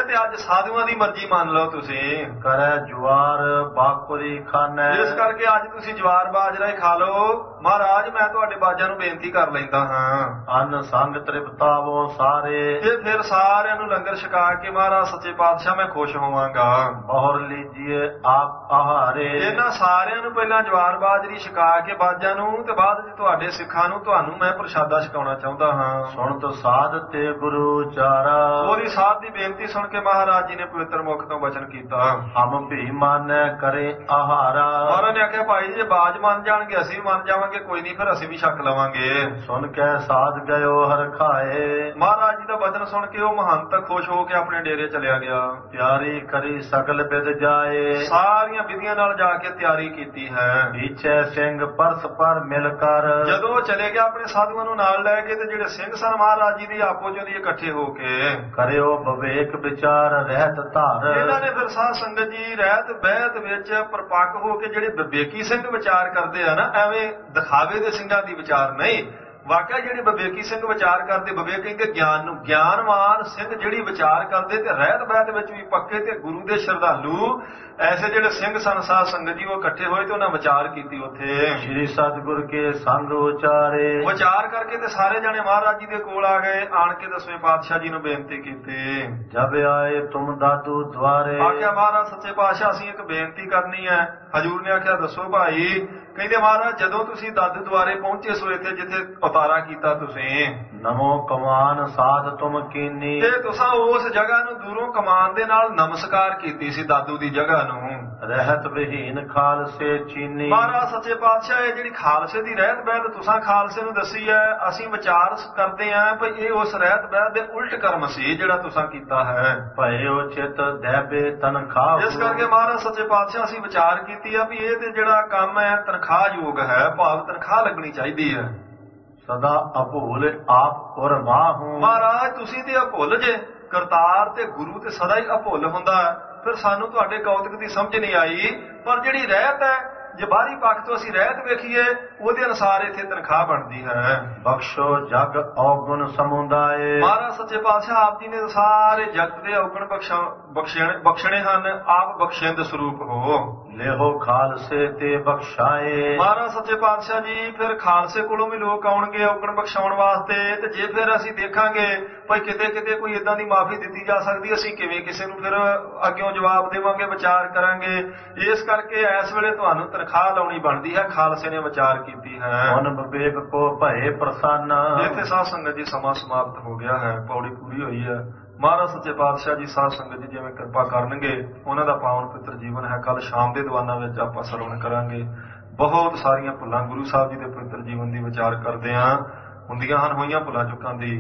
ਤੇ ਅੱਜ ਸਾਧੂਆਂ ਦੀ ਮਰਜ਼ੀ ਮੰਨ ਲਓ ਤੁਸੀਂ। ਕਰੈ ਜੁਆਰ ਬਾਕੁਰੀ ਖਾਨੈ। ਇਸ ਕਰਕੇ ਅੱਜ ਤੁਸੀਂ ਜਵਾਰ ਬਾਜਰਾ ਹੀ ਖਾ ਲਓ। ਮਹਾਰਾਜ ਮੈਂ ਤੁਹਾਡੇ ਬਾਜਾਂ ਨੂੰ ਬੇਨਤੀ ਕਰ ਲੈਂਦਾ ਹਾਂ। ਅੰਨ ਸੰਗ ਤ੍ਰਿਪਤਾਵੋ ਸਾਰੇ। ਤੇ ਫਿਰ ਸਾਰਿਆਂ ਨੂੰ ਲੰਗਰ ਛਕਾ ਕੇ ਮਹਾਰਾਜ ਸੱਚੇ ਪਾਤਸ਼ਾਹ ਮੈਂ ਖੁਸ਼ ਹੋਵਾਂਗਾ। ਬਹੁਰ ਲੀਜੀਏ ਆਪ ਆਹਾਰੇ। ਇਹਨਾਂ ਸਾਰਿਆਂ ਨੂੰ ਪਹਿਲਾਂ ਜਵਾਰ ਬਾਜਰੀ ਛਕਾ ਕੇ ਬਾਜਾਂ ਨੂੰ ਤੇ ਬਾਅਦ ਵਿੱਚ ਤੁਹਾਡੇ ਸਿੱਖਾਂ ਨੂੰ ਤੁਹਾਨੂੰ ਮੈਂ ਪ੍ਰਸ਼ਾਦਾ ਛਕਾਉਣਾ ਚਾਹੁੰਦਾ ਹਾਂ। ਸੁਣਤ ਸਾਧ ਤੇ ਗੁਰੂ ਚਾਰਾ। ਉਹਦੀ ਸਾਧ ਦੀ ਬੇਨਤੀ ਸੁਣ ਕੇ ਮਹਾਰਾਜ ਜੀ ਨੇ ਪਵਿੱਤਰ ਮੁਖ ਤੋਂ ਵਚਨ ਕੀਤਾ। ਹਮ ਭੀ ਮਾਨੈ ਕਰੇ ਆਹਾਰਾ। ਮਹਾਰਾਜ ਨੇ ਆਖਿਆ ਭਾਈ ਜੇ ਬਾਜ ਮੰਨ ਜਾਣਗੇ ਅਸੀਂ ਮੰਨ ਜਾਵਾਂਗੇ, ਕੋਈ ਨਹੀਂ ਫਿਰ ਅਸੀਂ ਵੀ ਛਕ ਲਵਾਂਗੇ। ਸੁਣ ਕੇ ਸਾਧ ਗਇਓ ਹਰ ਖਾਏ। ਮਹਾਰਾਜ ਜੀ ਦਾ ਵਚਨ ਸੁਣ ਕੇ ਉਹ ਮਹੰਤ ਖੁਸ਼ ਹੋ ਕੇ ਆਪਣੇ ਡੇਰੇ ਚਲਿਆ ਗਿਆ। ਤਿਆਰੀ ਕਰੀ ਸਗਲ ਬਿਦ ਜਾਏ। ਸਾਰੀਆਂ ਵਿਧੀਆਂ ਨਾਲ ਜਾ ਕੇ ਤਿਆਰੀ ਕੀਤੀ ਹੈ। ਪਿਛੇ ਸਿੰਘ ਪਰਸ ਪਰ ਮਿਲ ਕਰ। ਜਦੋਂ ਉਹ ਚਲੇ ਗਿਆ ਆਪਣੇ ਸਾਧੂਆਂ ਨੂੰ ਨਾਲ ਲੈ ਕੇ ਤੇ ਜਿਹੜੇ ਸਿੰਘ ਸਨ ਮਹਾਰਾਜ ਜੀ ਦੀ ਆਪੋ ਚ ਦੀ ਇਕੱਠੇ ਹੋ ਕੇ ਕਰਿਓ ਵਿਵੇਕ ਵਿਚਾਰ ਰਹਿਤ ਧਾਰ। ਇਹਨਾਂ ਨੇ ਫਿਰ ਸਾਧ ਸੰਗਤ ਜੀ ਰਹਿਤ ਬਹਿਤ ਵਿੱਚ ਪਰਪੱਕ ਹੋ ਕੇ ਜਿਹੜੇ ਵਿਵੇਕੀ ਸਿੰਘ ਵਿਚਾਰ ਕਰਦੇ ਆ ਨਾ, ਐਵੇਂ ਦਿਖਾਵੇ ਦੇ ਸਿੰਘਾਂ ਦੀ ਵਿਚਾਰ ਨਹੀਂ। ਵਾਕਿਆ ਜਿਹੜੇ ਵਿਵੇਕੀ ਸਿੰਘ ਵਿਚਾਰ ਕਰਦੇ, ਵਿਵੇਕ ਕਹਿੰਦੇ ਗਿਆਨ ਨੂੰ, ਗਿਆਨਵਾਨ ਸਿੰਘ ਜਿਹੜੀ ਵਿਚਾਰ ਕਰਦੇ ਤੇ ਰਹਿਤ ਬਹਿਤ ਵਿੱਚ ਵੀ ਪੱਕੇ ਤੇ ਗੁਰੂ ਦੇ ਸ਼ਰਧਾਲੂ ਐਸੇ ਜਿਹੜੇ ਸਿੰਘ ਸਨ ਸਾਧ ਸੰਗਤ ਜੀ ਉਹ ਇਕੱਠੇ ਹੋਏ ਤੇ ਉਹਨਾਂ ਵਿਚਾਰ ਕੀਤੀ ਉੱਥੇ। ਸ੍ਰੀ ਸਤਿਗੁਰ ਕੇ ਸੰਗ ਉਚਾਰੇ। ਵਿਚਾਰ ਕਰਕੇ ਤੇ ਸਾਰੇ ਜਣੇ ਮਹਾਰਾਜ ਜੀ ਦੇ ਕੋਲ ਆ ਗਏ। ਆਣ ਕੇ ਦਸਵੇਂ ਪਾਤਸ਼ਾਹ ਜੀ ਨੂੰ ਬੇਨਤੀ ਕੀਤੀ। ਜਬ ਆਏ ਤੁਮ ਦਾਦੂ ਦੁਆਰੇ। ਆਖਿਆ ਮਹਾਰਾਜ ਸੱਚੇ ਪਾਤਸ਼ਾਹ ਅਸੀਂ ਇੱਕ ਬੇਨਤੀ ਕਰਨੀ ਹੈ। ਹਜੂਰ ਨੇ ਆਖਿਆ ਦੱਸੋ ਭਾਈ। ਕਹਿੰਦੇ ਮਹਾਰਾਜ ਜਦੋਂ ਤੁਸੀਂ ਦਾਦੂ ਦੁਆਰੇ ਪਹੁੰਚੇ ਸੋ ਇੱਥੇ ਜਿੱਥੇ ਉਤਾਰਾ ਕੀਤਾ ਤੁਸੀਂ। ਨਮੋ ਕਮਾਨ ਸਾਧ ਤੁਮ ਕੀਨੀ। ਤੇ ਤੁਸੀਂ ਉਸ ਜਗ੍ਹਾ ਨੂੰ ਦੂਰੋਂ ਕਮਾਨ ਦੇ ਨਾਲ ਨਮਸਕਾਰ ਕੀਤੀ ਸੀ ਦਾਦੂ ਦੀ ਜਗ੍ਹਾ ਨੂੰ। ਰਹਿਤ ਵਿਹੀਨ ਖਾਲਸੇ ਚੀਨੀ। ਮਹਾਰਾਜ ਸੱਚੇ ਪਾਤਸ਼ਾਹ ਇਹ ਜਿਹੜੀ ਖਾਲਸੇ ਦੀ ਰਹਿਤ ਬਹਿਤ ਤੁਸੀਂ ਖਾਲਸੇ ਨੂੰ ਦੱਸੀ ਹੈ, ਅਸੀਂ ਵਿਚਾਰ ਕਰਦੇ ਆਂ ਭਈ ਇਹ ਉਸ ਰਹਿਤ ਬਹਿਤ ਦੇ ਉਲਟ ਕਰਮ ਸੀ ਜਿਹੜਾ ਤੁਸੀਂ ਕੀਤਾ ਹੈ। ਭਇਓ ਚਿਤ ਦੈਬੇ ਤਨਖਾਹ। ਇਸ ਕਰਕੇ ਮਹਾਰਾਜ ਸੱਚੇ ਪਾਤਸ਼ਾਹ ਅਸੀਂ ਵਿਚਾਰ ਕੀਤੀ ਆ ਵੀ ਇਹ ਤੇ ਜਿਹੜਾ ਕੰਮ ਹੈ ਤਨਖਾਹ ਯੋਗ ਹੈ, ਭਾਵ ਤਨਖਾਹ ਲੱਗਣੀ ਚਾਹੀਦੀ ਹੈ। ਸਦਾ ਅਭੁੱਲ ਆਪ ਔਰ ਮਾਹੂ। ਮਹਾਰਾਜ ਤੁਸੀਂ ਤੇ ਅਭੁੱਲ ਜੇ, ਕਰਤਾਰ ਤੇ ਗੁਰੂ ਤੇ ਸਦਾ ਹੀ ਅਭੁੱਲ ਹੁੰਦਾ ਹੈ। ਫਿਰ ਸਾਨੂੰ ਤੁਹਾਡੇ ਕੌਤਕ ਦੀ ਸਮਝ ਨਹੀਂ ਆਈ। ਪਰ ਜਿਹੜੀ ਰਹਿਤ ਹੈ ਜੇ ਬਾਹਰੀ ਪੱਖ ਤੋਂ ਅਸੀਂ ਰਹਿਤ ਵੇਖੀਏ ਉਹਦੇ ਅਨੁਸਾਰ ਇੱਥੇ ਤਨਖਾਹ ਬਣਦੀ ਹੈ। ਬਖਸ਼ੋ ਜਗ ਔਗੁਣ ਸਮੁਦਾਏ। ਮਹਾਰਾਜ ਸੱਚੇ ਪਾਤਸ਼ਾਹ ਆਪ ਜੀ ਨੇ ਸਾਰੇ ਜਗਤ ਦੇ ਔਗੁਣ ਬਖਸ਼ਣ ਬਖਸ਼ਣੇ ਹਨ। ਆਪ ਬਖਸ਼ਿੰਦ ਸਰੂਪ ਹੋ। ਲੇਹੋ ਖਾਲਸੇ ਤੇ ਬਖਸ਼ਾਏ। ਮਹਾਰਾਜ ਸੱਚੇ ਪਾਤਸ਼ਾਹ ਜੀ ਫਿਰ ਖਾਲਸੇ ਕੋਲੋਂ ਵੀ ਲੋਕ ਆਉਣਗੇ ਔਗਣ ਬਖਸ਼ਾਉਣ ਵਾਸਤੇ। ਤੇ ਜੇ ਫਿਰ ਅਸੀਂ ਦੇਖਾਂਗੇ ਭਾਈ ਕਿਤੇ ਕਿਤੇ ਕੋਈ ਏਦਾਂ ਦੀ ਮਾਫੀ ਦਿੱਤੀ ਜਾ ਸਕਦੀ, ਅਸੀਂ ਕਿਵੇਂ ਕਿਸੇ ਨੂੰ ਫਿਰ ਅੱਗਿਓਂ ਜਵਾਬ ਦੇਵਾਂਗੇ, ਵਿਚਾਰ ਕਰਾਂਗੇ। ਇਸ ਕਰਕੇ ਇਸ ਵੇਲੇ ਤੁਹਾਨੂੰ ਤਨਖਾਹ ਲਾਉਣੀ ਬਣਦੀ ਹੈ। ਖਾਲਸੇ ਨੇ ਵਿਚਾਰ ਕੀਤੀ ਹੈ। ਮਨ ਵਿਵੇਕ ਕੋ ਭਏ ਪ੍ਰਸੰਨ। ਇੱਥੇ ਸਾਧ ਸੰਗਤ ਜੀ ਸਮਾਂ ਸਮਾਪਤ ਹੋ ਗਿਆ ਹੈ। ਪੌੜੀ ਪੂਰੀ ਹੋਈ ਹੈ। ਮਹਾਰਾਜ ਸੱਚੇ ਪਾਤਸ਼ਾਹ ਜੀ ਸਾਧ ਸੰਗਤ ਜੀ ਜਿਵੇਂ ਕਿਰਪਾ ਕਰਨਗੇ ਉਹਨਾਂ ਦਾ ਪਾਵਨ ਪਵਿੱਤਰ ਜੀਵਨ ਹੈ। ਕੱਲ ਸ਼ਾਮ ਦੇ ਦੀਵਾਨਾਂ ਵਿੱਚ ਆਪਾਂ ਸਰਵਣ ਕਰਾਂਗੇ। ਬਹੁਤ ਸਾਰੀਆਂ ਭੁੱਲਾਂ ਗੁਰੂ ਸਾਹਿਬ ਜੀ ਦੇ ਪਵਿੱਤਰ ਜੀਵਨ ਦੀ ਵਿਚਾਰ ਕਰਦੇ ਹਾਂ। ਹੁੰਦੀਆਂ ਹਨ ਹੋਈਆਂ ਭੁੱਲਾਂ ਚੁੱਕਾਂ ਦੀ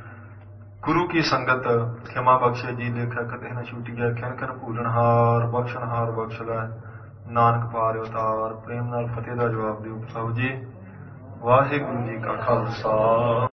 ਗੁਰੂ ਕੀ ਸੰਗਤ ਖਿਮਾ ਬਖਸ਼ੇ ਜੀ। ਲੇਖਾ ਕਦੇ ਨਾ ਛੁੱਟੀ ਗਿਆ ਖਿਨ ਖਿਨ ਭੂਲਣਹਾਰ ਬਖਸ਼ਣਹਾਰ ਬਖਸ਼ ਲੈ ਨਾਨਕ ਪਾਰ ਉਤਾਰ। ਪ੍ਰੇਮ ਨਾਲ ਫਤਿਹ ਦਾ ਜਵਾਬ ਦਿਓ ਸਭ ਜੀ। ਵਾਹਿਗੁਰੂ ਜੀ ਕਾ ਖਾਲਸਾ।